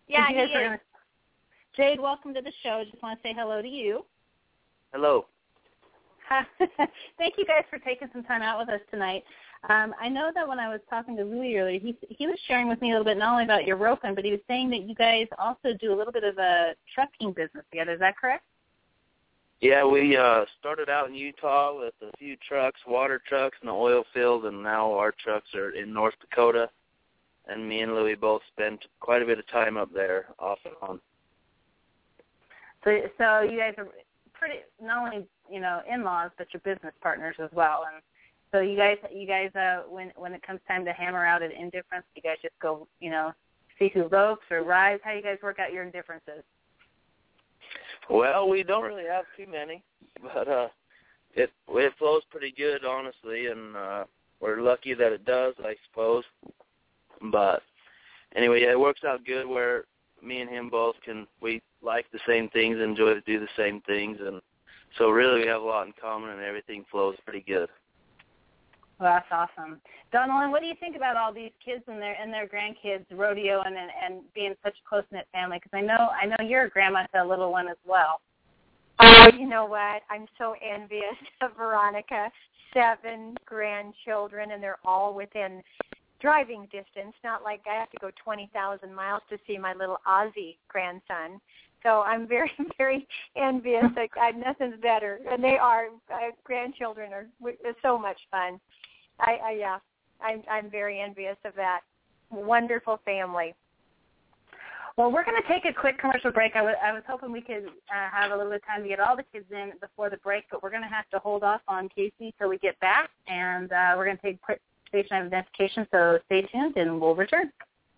Yeah, he you guys is. are gonna... Jade, welcome to the show. Just want to say hello to you. Hello. Thank you guys for taking some time out with us tonight. Um, I know that when I was talking to Louie earlier, he he was sharing with me a little bit not only about your roping, but he was saying that you guys also do a little bit of a trucking business together. Is that correct? Yeah, we uh, started out in Utah with a few trucks, water trucks in the oil field, and now our trucks are in North Dakota. And me and Louie both spent quite a bit of time up there off and on. So, so you guys are pretty not only you know in-laws, but you're business partners as well. And so you guys, you guys, uh, when when it comes time to hammer out an indifference, you guys just go, you know, see who ropes or rides. How you guys work out your indifferences? Well, we don't really have too many, but uh, it it flows pretty good, honestly, and uh, we're lucky that it does, I suppose. But anyway, yeah, it works out good where me and him both can, we like the same things, enjoy to do the same things, and so really we have a lot in common and everything flows pretty good. Well, that's awesome. Donalyn, what do you think about all these kids and their and their grandkids rodeo and and, and being such a close-knit family? Because I know I know you're a grandma to a little one as well. Oh, you know what? I'm so envious of Veronica. Seven grandchildren, and they're all within driving distance. Not like I have to go twenty thousand miles to see my little Ozzy grandson. So I'm very, very envious. Like, I, nothing's better. And they are, uh, grandchildren are it's so much fun. I, I yeah, I'm, I'm very envious of that wonderful family. Well, we're going to take a quick commercial break. I, w- I was hoping we could uh, have a little bit of time to get all the kids in before the break, but we're going to have to hold off on Casey till we get back, and uh, we're going to take a quick station identification, so stay tuned, and we'll return.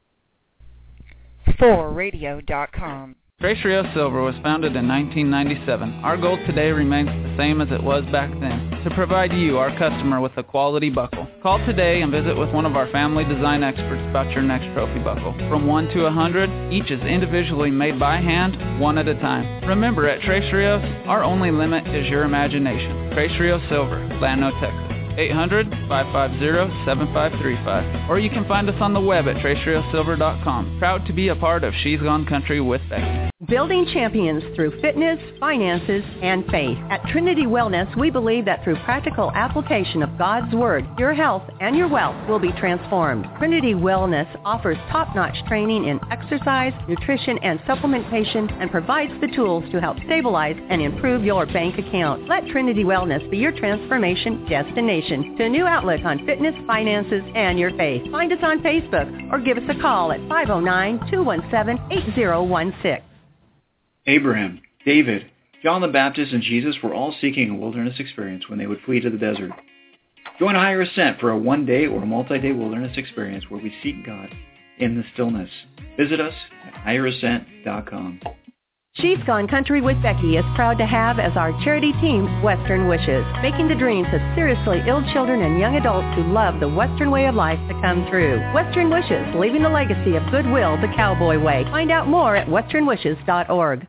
four radio dot com. Tres Rios Silver was founded in nineteen ninety-seven. Our goal today remains the same as it was back then, to provide you, our customer, with a quality buckle. Call today and visit with one of our family design experts about your next trophy buckle. From one to one hundred, each is individually made by hand, one at a time. Remember, at Tres Rios, our only limit is your imagination. Tres Rios Silver, Llano, Texas. eight hundred, five five zero, seven five three five. Or you can find us on the web at tres rios silver dot com. Proud to be a part of She's Gone Country with Becky. Building champions through fitness, finances, and faith. At Trinity Wellness, we believe that through practical application of God's Word, your health and your wealth will be transformed. Trinity Wellness offers top-notch training in exercise, nutrition, and supplementation, and provides the tools to help stabilize and improve your bank account. Let Trinity Wellness be your transformation destination to a new outlook on fitness, finances, and your faith. Find us on Facebook or give us a call at five oh nine, two one seven, eight oh one six. Abraham, David, John the Baptist, and Jesus were all seeking a wilderness experience when they would flee to the desert. Join Higher Ascent for a one-day or multi-day wilderness experience where we seek God in the stillness. Visit us at higher ascent dot com. She's Gone Country with Becky is proud to have as our charity team Western Wishes, making the dreams of seriously ill children and young adults who love the Western way of life to come true. Western Wishes, leaving a legacy of goodwill the cowboy way. Find out more at western wishes dot org.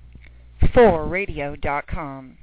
four radio dot com.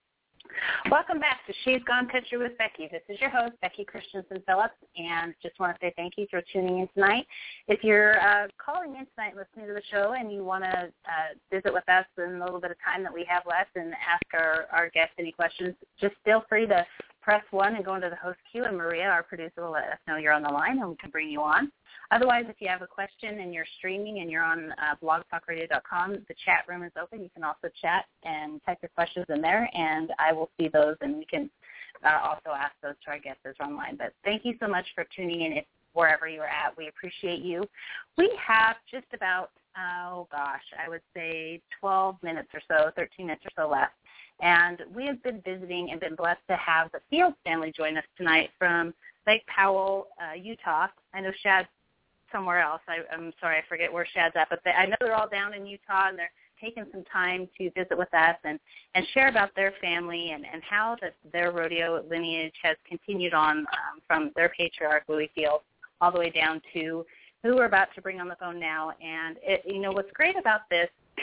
Welcome back to She's Gone Country with Becky. This is your host, Becky Christensen Phillips, and just want to say thank you for tuning in tonight. If you're uh, calling in tonight listening to the show and you want to uh, visit with us in a little bit of time that we have left and ask our, our guests any questions, just feel free to press one and go into the host queue, and Maria, our producer, will let us know you're on the line and we can bring you on. Otherwise, if you have a question and you're streaming and you're on uh, blog talk radio dot com, the chat room is open. You can also chat and type your questions in there, and I will see those, and we can uh, also ask those to our guests as we're online. But thank you so much for tuning in if, wherever you're at. We appreciate you. We have just about, oh gosh, I would say twelve minutes or so, thirteen minutes or so left. And we have been visiting and been blessed to have the Fields family join us tonight from Lake Powell, uh, Utah. I know Shad's somewhere else. I, I'm sorry, I forget where Shad's at, but they, I know they're all down in Utah, and they're taking some time to visit with us and, and share about their family and, and how the, their rodeo lineage has continued on um, from their patriarch, Louis Fields, all the way down to who we're about to bring on the phone now. And, it, you know, what's great about this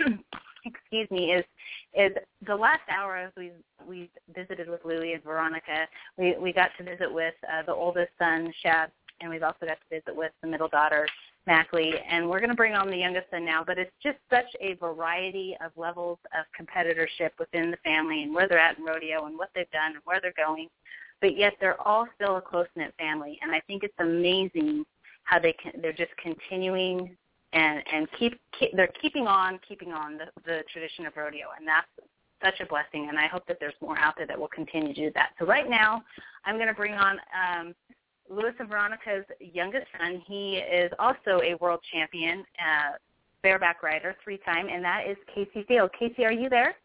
excuse me, is is the last hour as we we visited with Louie and Veronica, we, we got to visit with uh, the oldest son, Shad, and we've also got to visit with the middle daughter, Mackley, and we're going to bring on the youngest son now, but it's just such a variety of levels of competitorship within the family and where they're at in rodeo and what they've done and where they're going, but yet they're all still a close-knit family, and I think it's amazing how they can, they're just continuing and, and keep, keep they're keeping on, keeping on the, the tradition of rodeo, and that's such a blessing, and I hope that there's more out there that will continue to do that. So right now, I'm going to bring on um, Louis and Veronica's youngest son. He is also a world champion, uh, bareback rider, three-time, and that is Casey Field. Casey, are you there?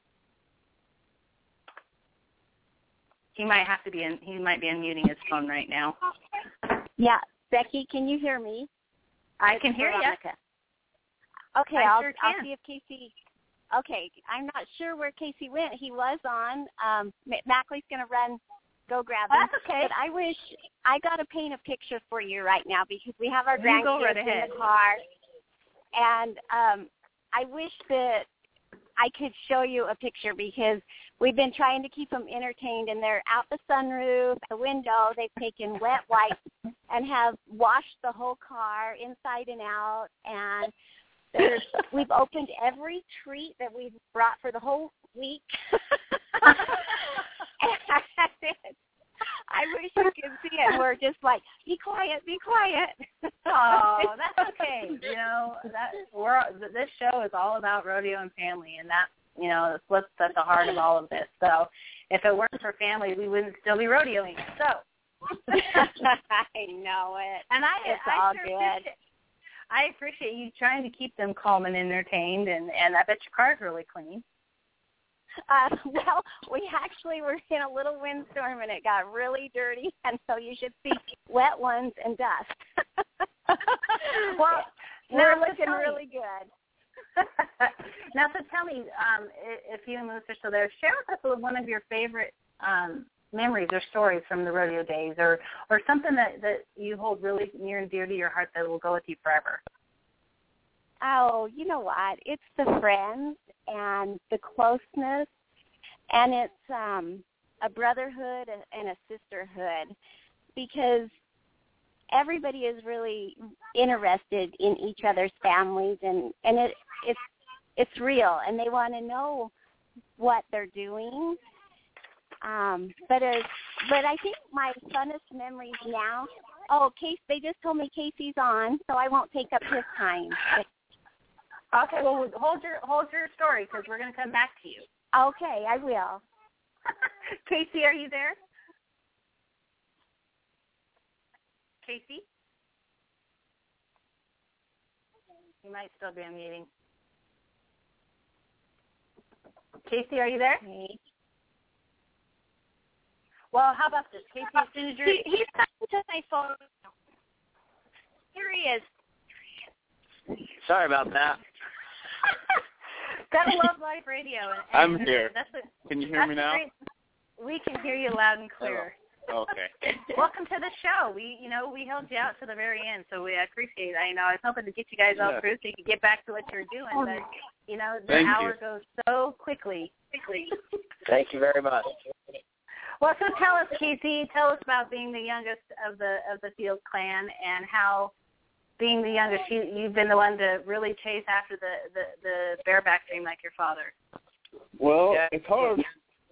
He might have to be in, he might be unmuting his phone right now. Yeah. Becky, can you hear me? I can hear Veronica. you. Okay, I I'll, sure I'll can. see if Casey, okay, I'm not sure where Casey went. He was on. Um, Mackley's going to run, go grab him. Oh, that's okay. But I wish, I got to paint a picture for you right now because we have our You go grandkids right in ahead. the car. And um, I wish that I could show you a picture because we've been trying to keep them entertained, and they're out the sunroof, the window. They've taken wet wipes and have washed the whole car inside and out. And there's, we've opened every treat that we've brought for the whole week. I wish you could see it. We're just like, be quiet, be quiet. Oh, that's okay. You know, that we're this show is all about rodeo and family, and that, you know, that's what's at the heart of all of this. So, if it weren't for family, we wouldn't still be rodeoing. So, I know it, and I, it's I all sure good. Appreciate, I appreciate you trying to keep them calm and entertained, and and I bet your car's really clean. Uh, well, we actually were in a little windstorm, and it got really dirty, and so you should see wet ones and dust. Well, we're now, looking so really good. Now, so tell me, um, if you and Louis are still there, share with us one of your favorite um, memories or stories from the rodeo days, or, or something that, that you hold really near and dear to your heart that will go with you forever. Oh, you know what? It's the friends and the closeness, and it's um, a brotherhood and a sisterhood, because everybody is really interested in each other's families, and, and it, it's it's real, and they want to know what they're doing. Um, but as, but I think my funnest memories now. Oh, Case, they just told me Casey's on, so I won't take up his time. But, okay, well, hold your hold your story because we're going to come back to you. Okay, I will. Casey, are you there? Casey? You might still be on meeting. Casey, are you there? Hey. Well, how about this? Casey, as soon as you're... He, he's talking to my phone. Here he is. Sorry about that. Gotta love live radio. And, I'm and here. That's what, Can you hear me now? Great. We can hear you loud and clear. Oh, okay. Welcome to the show. We, you know, we held you out to the very end, so we appreciate it. I know I was hoping to get you guys all Yeah. through so you could get back to what you're doing, but you know, the Thank hour you. goes so quickly. Quickly. Thank you very much. Well, so tell us, Casey, tell us about being the youngest of the of the Field clan and how, being the youngest, you, you've been the one to really chase after the, the, the bareback dream like your father. Well, yeah. It's hard.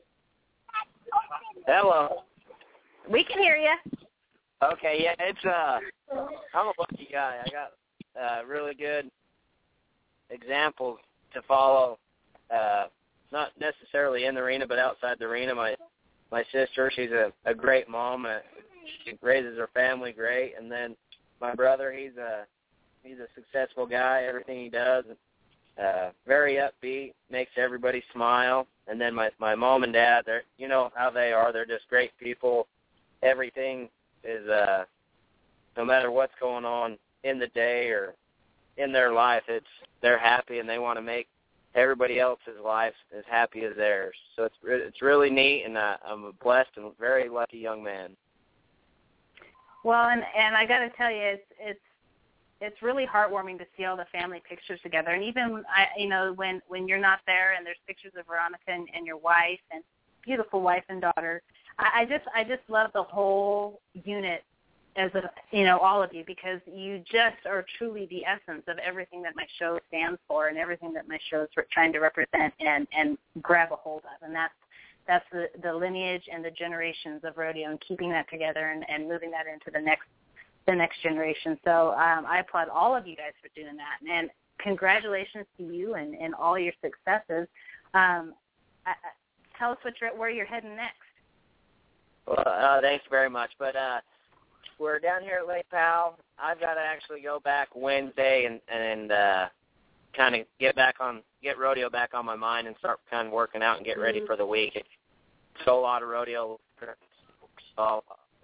Hello. We can hear you. Okay, yeah, it's uh, I'm a lucky guy. I got uh, really good examples to follow. Uh, not necessarily in the arena, but outside the arena. My my sister, she's a, a great mom. Uh, she raises her family great, and then my brother, he's a he's a successful guy. Everything he does, uh, very upbeat, makes everybody smile. And then my my mom and dad, they're you know how they are. They're just great people. Everything is, uh, no matter what's going on in the day or in their life, it's they're happy and they want to make everybody else's life as happy as theirs. So it's it's really neat, and uh, I'm a blessed and very lucky young man. Well, and and I got to tell you, it's it's it's really heartwarming to see all the family pictures together, and even I, you know, when when you're not there, and there's pictures of Veronica and, and your wife and beautiful wife and daughter. I, I just I just love the whole unit as a, you know, all of you, because you just are truly the essence of everything that my show stands for and everything that my show is trying to represent and, and grab a hold of. And that's, that's the, the lineage and the generations of rodeo and keeping that together and, and moving that into the next the next generation. So um, I applaud all of you guys for doing that. And congratulations to you and, and all your successes. Um, I, I, tell us what you're, where you're heading next. Well, uh, thanks very much. But uh, we're down here at Lake Powell. I've got to actually go back Wednesday and, and uh, kind of get back on, get rodeo back on my mind and start kind of working out and get ready for the week. It's so a lot of rodeo. So,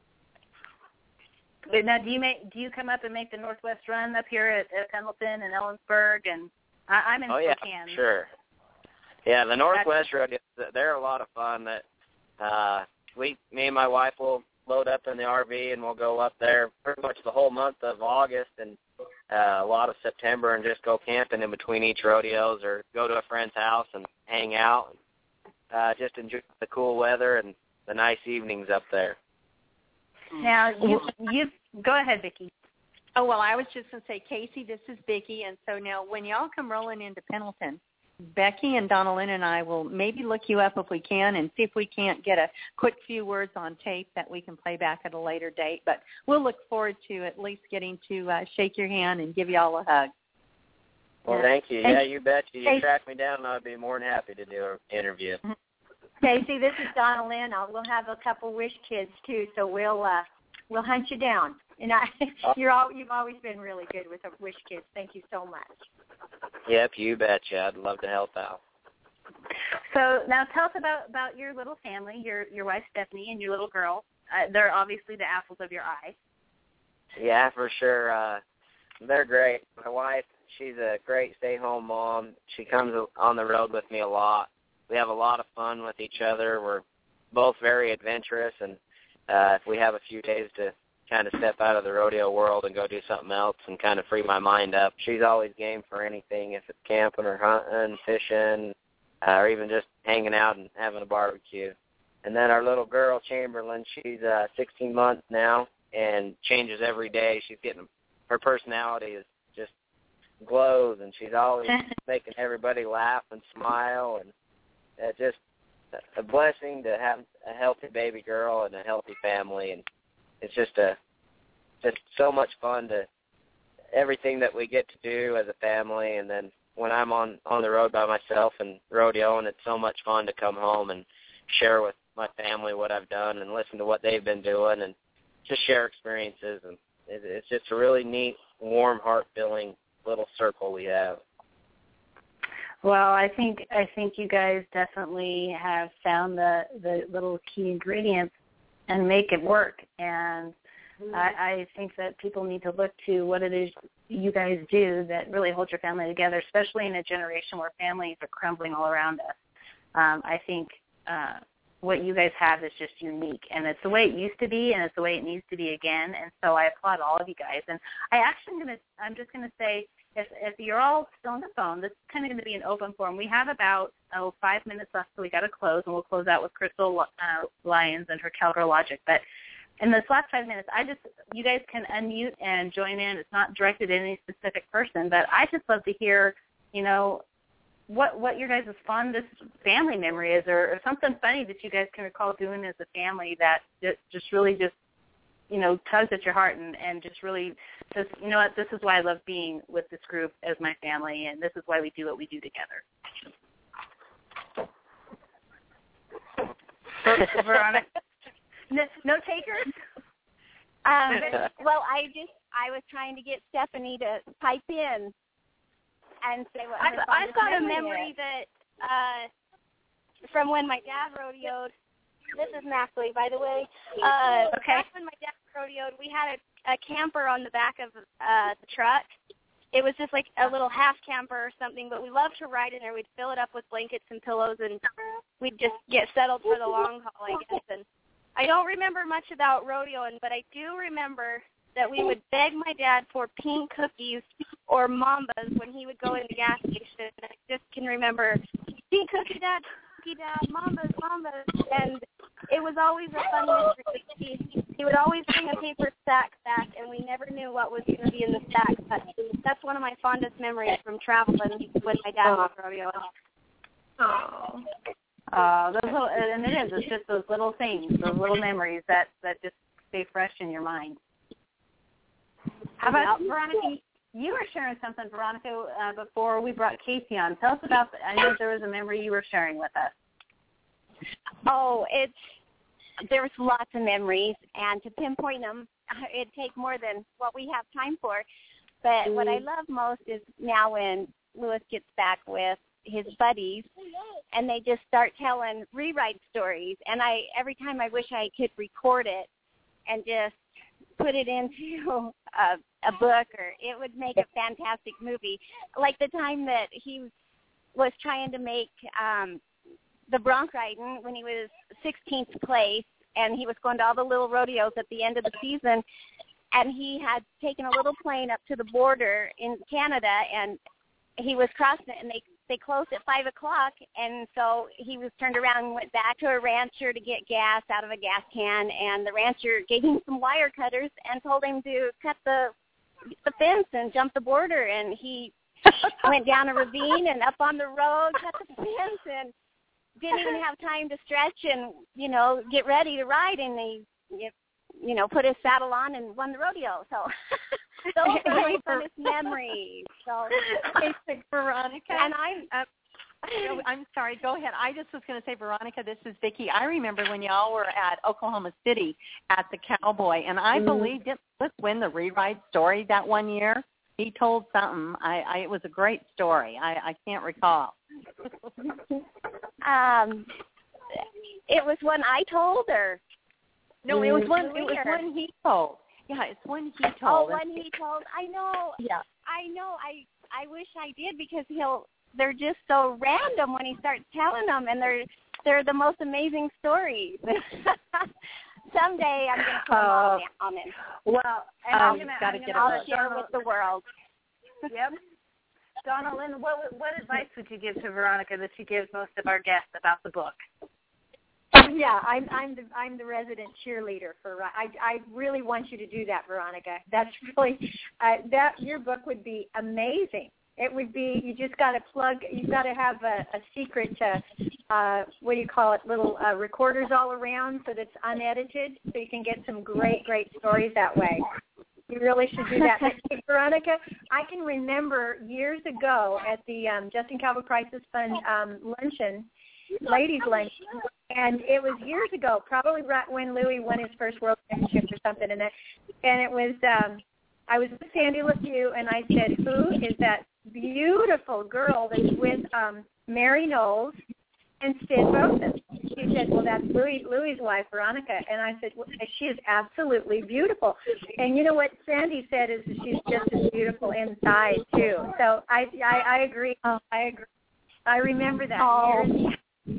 But now, do you make do you come up and make the Northwest Run up here at, at Pendleton and Ellensburg? And I, I'm in oh yeah, Spokane. sure. Yeah, the Northwest Rodeo, they're a lot of fun. That uh, we, me and my wife will load up in the R V and we'll go up there pretty much the whole month of August and uh, a lot of September and just go camping in between each rodeos or go to a friend's house and hang out. And, uh, just enjoy the cool weather and the nice evenings up there. Now, you, you go ahead, Vicki. Oh, well, I was just going to say, Casey, this is Vicki. And so now when y'all come rolling into Pendleton, Becky and Donalyn and I will maybe look you up if we can and see if we can't get a quick few words on tape that we can play back at a later date. But we'll look forward to at least getting to uh, shake your hand and give y'all a hug. Well, thank you. Yeah, you bet. You, you track me down, and I'd be more than happy to do an interview. Casey, this is Donna Lynn. I'll, we'll have a couple wish kids too, so we'll uh, we'll hunt you down. And I, you're all you've always been really good with the wish kids. Thank you so much. Yep, you betcha. I'd love to help out. So now tell us about, about your little family, your your wife Stephanie and your little girl. Uh, they're obviously the apples of your eye. Yeah, for sure. Uh, they're great. My wife, she's a great stay-home mom. She comes on the road with me a lot. We have a lot of fun with each other. We're both very adventurous, and uh, if we have a few days to kind of step out of the rodeo world and go do something else and kind of free my mind up, she's always game for anything, if it's camping or hunting, fishing, uh, or even just hanging out and having a barbecue. And then our little girl, Chamberlain, she's uh, sixteen months now and changes every day. She's getting, her personality is just glows, and she's always making everybody laugh and smile, and it's just a blessing to have a healthy baby girl and a healthy family, and it's just a just so much fun to everything that we get to do as a family. And then when I'm on on the road by myself and rodeo, and it's so much fun to come home and share with my family what I've done and listen to what they've been doing and just share experiences. And it, it's just a really neat, warm, heart-filling little circle we have. Well, I think I think you guys definitely have found the, the little key ingredients and make it work. And mm-hmm. I, I think that people need to look to what it is you guys do that really holds your family together, especially in a generation where families are crumbling all around us. Um, I think uh, what you guys have is just unique, and it's the way it used to be, and it's the way it needs to be again. And so I applaud all of you guys. And I actually am gonna, I'm just going to say, If, if you're all still on the phone, this is kind of going to be an open forum. We have about oh, five minutes left, so we got to close, and we'll close out with Crystal uh, Lyons and her Cowgirl Logic. But in this last five minutes, I just you guys can unmute and join in. It's not directed at any specific person, but I just love to hear, you know, what what your guys' fondest family memory is, or, or something funny that you guys can recall doing as a family that just really just you know, tugs at your heart and, and just really says, you know what, this is why I love being with this group as my family, and this is why we do what we do together. Veronica? No, no takers? Um, well, I just, I was trying to get Stephanie to pipe in and say what her I've, I've got a memory memory is. that, uh, from when my dad rodeoed. This is Mackley, by the way. Uh, okay. Back when my dad rodeoed, we had a, a camper on the back of uh, the truck. It was just like a little half camper or something, but we loved to ride in there. We'd fill it up with blankets and pillows, and we'd just get settled for the long haul, I guess. And I don't remember much about rodeoing, but I do remember that we would beg my dad for pink cookies or Mambas when he would go in the gas station. I just can remember, pink cookie, Dad, cookie, Dad, Mambas, Mambas. And it was always a fun mystery to see he would always bring a paper sack back, and we never knew what was going to be in the sack. But that's one of my fondest memories from traveling with my dad was rodeo. Oh. Uh, those little, and it is. It's just those little things, those little memories that, that just stay fresh in your mind. How about Veronica? You were sharing something, Veronica, uh, before we brought Casey on. Tell us about. The, I know there was a memory you were sharing with us. Oh, it's there's lots of memories, and to pinpoint them, it'd take more than what we have time for. But what I love most is now when Louis gets back with his buddies, and they just start telling rewrite stories. And I every time I wish I could record it and just put it into a, a book, or it would make a fantastic movie. Like the time that he was trying to make um, the bronc riding when he was sixteenth place, and he was going to all the little rodeos at the end of the season, and he had taken a little plane up to the border in Canada, and he was crossing it, and they they closed at five o'clock, and so he was turned around and went back to a rancher to get gas out of a gas can, and the rancher gave him some wire cutters and told him to cut the the fence and jump the border, and he went down a ravine and up on the road, cut the fence, and didn't even have time to stretch and, you know, get ready to ride, and he, you know, put his saddle on and won the rodeo. So those are my funnest memories. So, Basic Veronica. And I'm, uh, no, I'm sorry. Go ahead. I just was going to say, Veronica, this is Vicki. I remember when y'all were at Oklahoma City at the Cowboy, and I mm. believe didn't Louis win the rewrite story that one year? He told something. I, I it was a great story. I, I can't recall. um, it was one I told, or no, it was one. It was one he told. Yeah, it's one he told. Oh, one he told. I know. Yeah, I know. I I wish I did, because he'll. They're just so random when he starts telling them, and they're they're the most amazing stories. Someday I'm going to put them all on it. Well, and um, I'm going to get I'll share with the world. Yep. Donna Lynn, what what advice would you give to Veronica that she gives most of our guests about the book? Yeah, I'm I'm the I'm the resident cheerleader for. I I really want you to do that, Veronica. That's really uh, that your book would be amazing. It would be. You just got to plug. You got to have a, a secret. Uh, uh, what do you call it? Little uh, recorders all around, so that's unedited, so you can get some great great stories that way. You really should do that. But, Veronica, I can remember years ago at the um, Justin Calvin Crisis Fund um, luncheon, ladies' luncheon, and it was years ago, probably right when Louis won his first world championship or something, and, that, and it was, um, I was with Sandy LeFew, and I said, who is that beautiful girl that's with um, Mary Knowles and Sid Rosen? She said, well, that's Louis, Louis' wife, Veronica. And I said, well, she is absolutely beautiful. And you know what Sandy said is she's just as beautiful inside, too. So I I, I agree. I agree. I remember that. Oh. Years.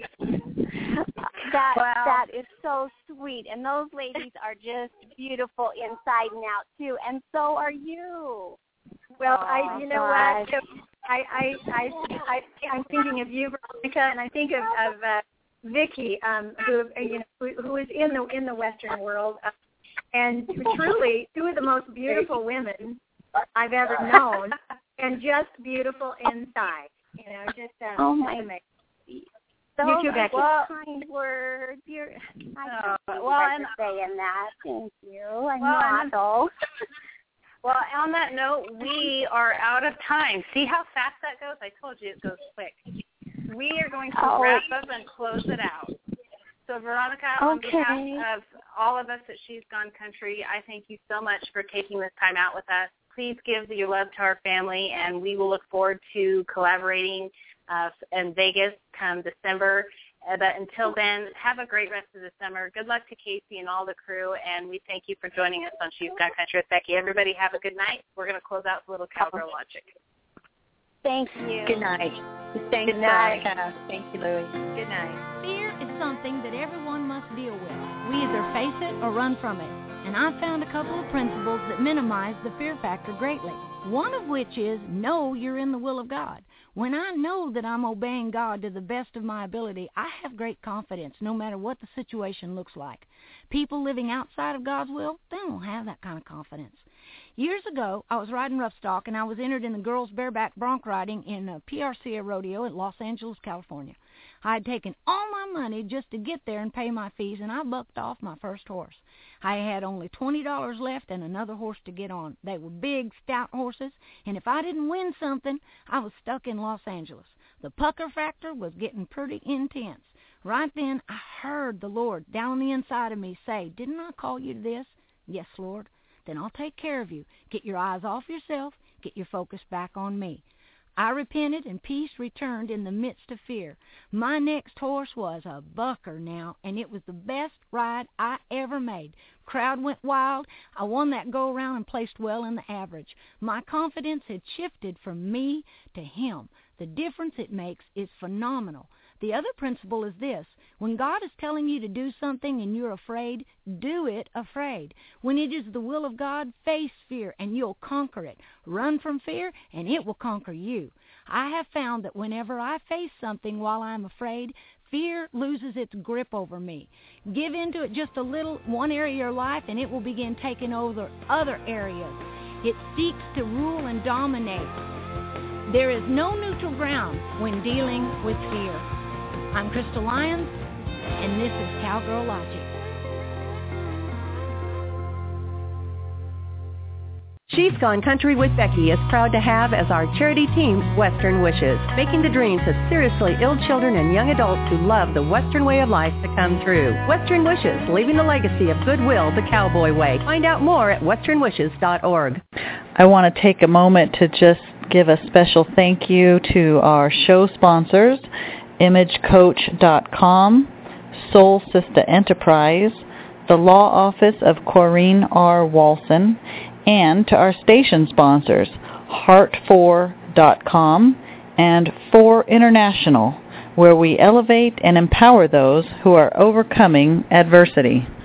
That wow. that is so sweet. And those ladies are just beautiful inside and out, too. And so are you. Well, oh, I, you know gosh. what? I, I, I, I, I'm thinking of you, Veronica, and I think of, of uh, Vicki, um, who, you know, who, who is in the in the Western world, uh, and truly two of the most beautiful women I've ever known, and just beautiful inside. You know, just uh, oh my. amazing. So you too, Becky. Well, kind words. You're, I uh, can't well, and, saying that. Thank you. I'm well, not, though. Well, on that note, we are out of time. See how fast that goes? I told you it goes quick. We are going to oh. wrap up and close it out. So, Veronica, okay. on behalf of all of us at She's Gone Country, I thank you so much for taking this time out with us. Please give your love to our family, and we will look forward to collaborating uh, in Vegas come December. Uh, but until then, have a great rest of the summer. Good luck to Casey and all the crew, and we thank you for joining us on She's Gone Country with Becky. Everybody have a good night. We're going to close out with a little Cowgirl Logic. Thank you. Good night. Thanks, good night. Veronica. Thank you, Louie. Good night. Fear is something that everyone must deal with. We either face it or run from it. And I've found a couple of principles that minimize the fear factor greatly. One of which is know you're in the will of God. When I know that I'm obeying God to the best of my ability, I have great confidence no matter what the situation looks like. People living outside of God's will, they don't have that kind of confidence. Years ago, I was riding rough stock, and I was entered in the girls' bareback bronc riding in a P R C A rodeo in Los Angeles, California. I had taken all my money just to get there and pay my fees, and I bucked off my first horse. I had only twenty dollars left and another horse to get on. They were big, stout horses, and if I didn't win something, I was stuck in Los Angeles. The pucker factor was getting pretty intense. Right then, I heard the Lord down on the inside of me say, "Didn't I call you to this?" "Yes, Lord." "Then I'll take care of you. Get your eyes off yourself. Get your focus back on me." I repented, and peace returned in the midst of fear. My next horse was a bucker now, and it was the best ride I ever made. Crowd went wild. I won that go-around and placed well in the average. My confidence had shifted from me to him. The difference it makes is phenomenal. The other principle is this. When God is telling you to do something and you're afraid, do it afraid. When it is the will of God, face fear and you'll conquer it. Run from fear and it will conquer you. I have found that whenever I face something while I'm afraid, fear loses its grip over me. Give into it just a little, one area of your life, and it will begin taking over other areas. It seeks to rule and dominate. There is no neutral ground when dealing with fear. I'm Crystal Lyons, and this is Cowgirl Logic. She's Gone Country with Becky is proud to have as our charity team Western Wishes, making the dreams of seriously ill children and young adults who love the Western way of life to come true. Western Wishes, leaving the legacy of goodwill the cowboy way. Find out more at western wishes dot org. I want to take a moment to just give a special thank you to our show sponsors, image coach dot com, Soul Sister Enterprise, the Law Office of Corrine R. Walson, and to our station sponsors, heart four dot com and four International, where we elevate and empower those who are overcoming adversity.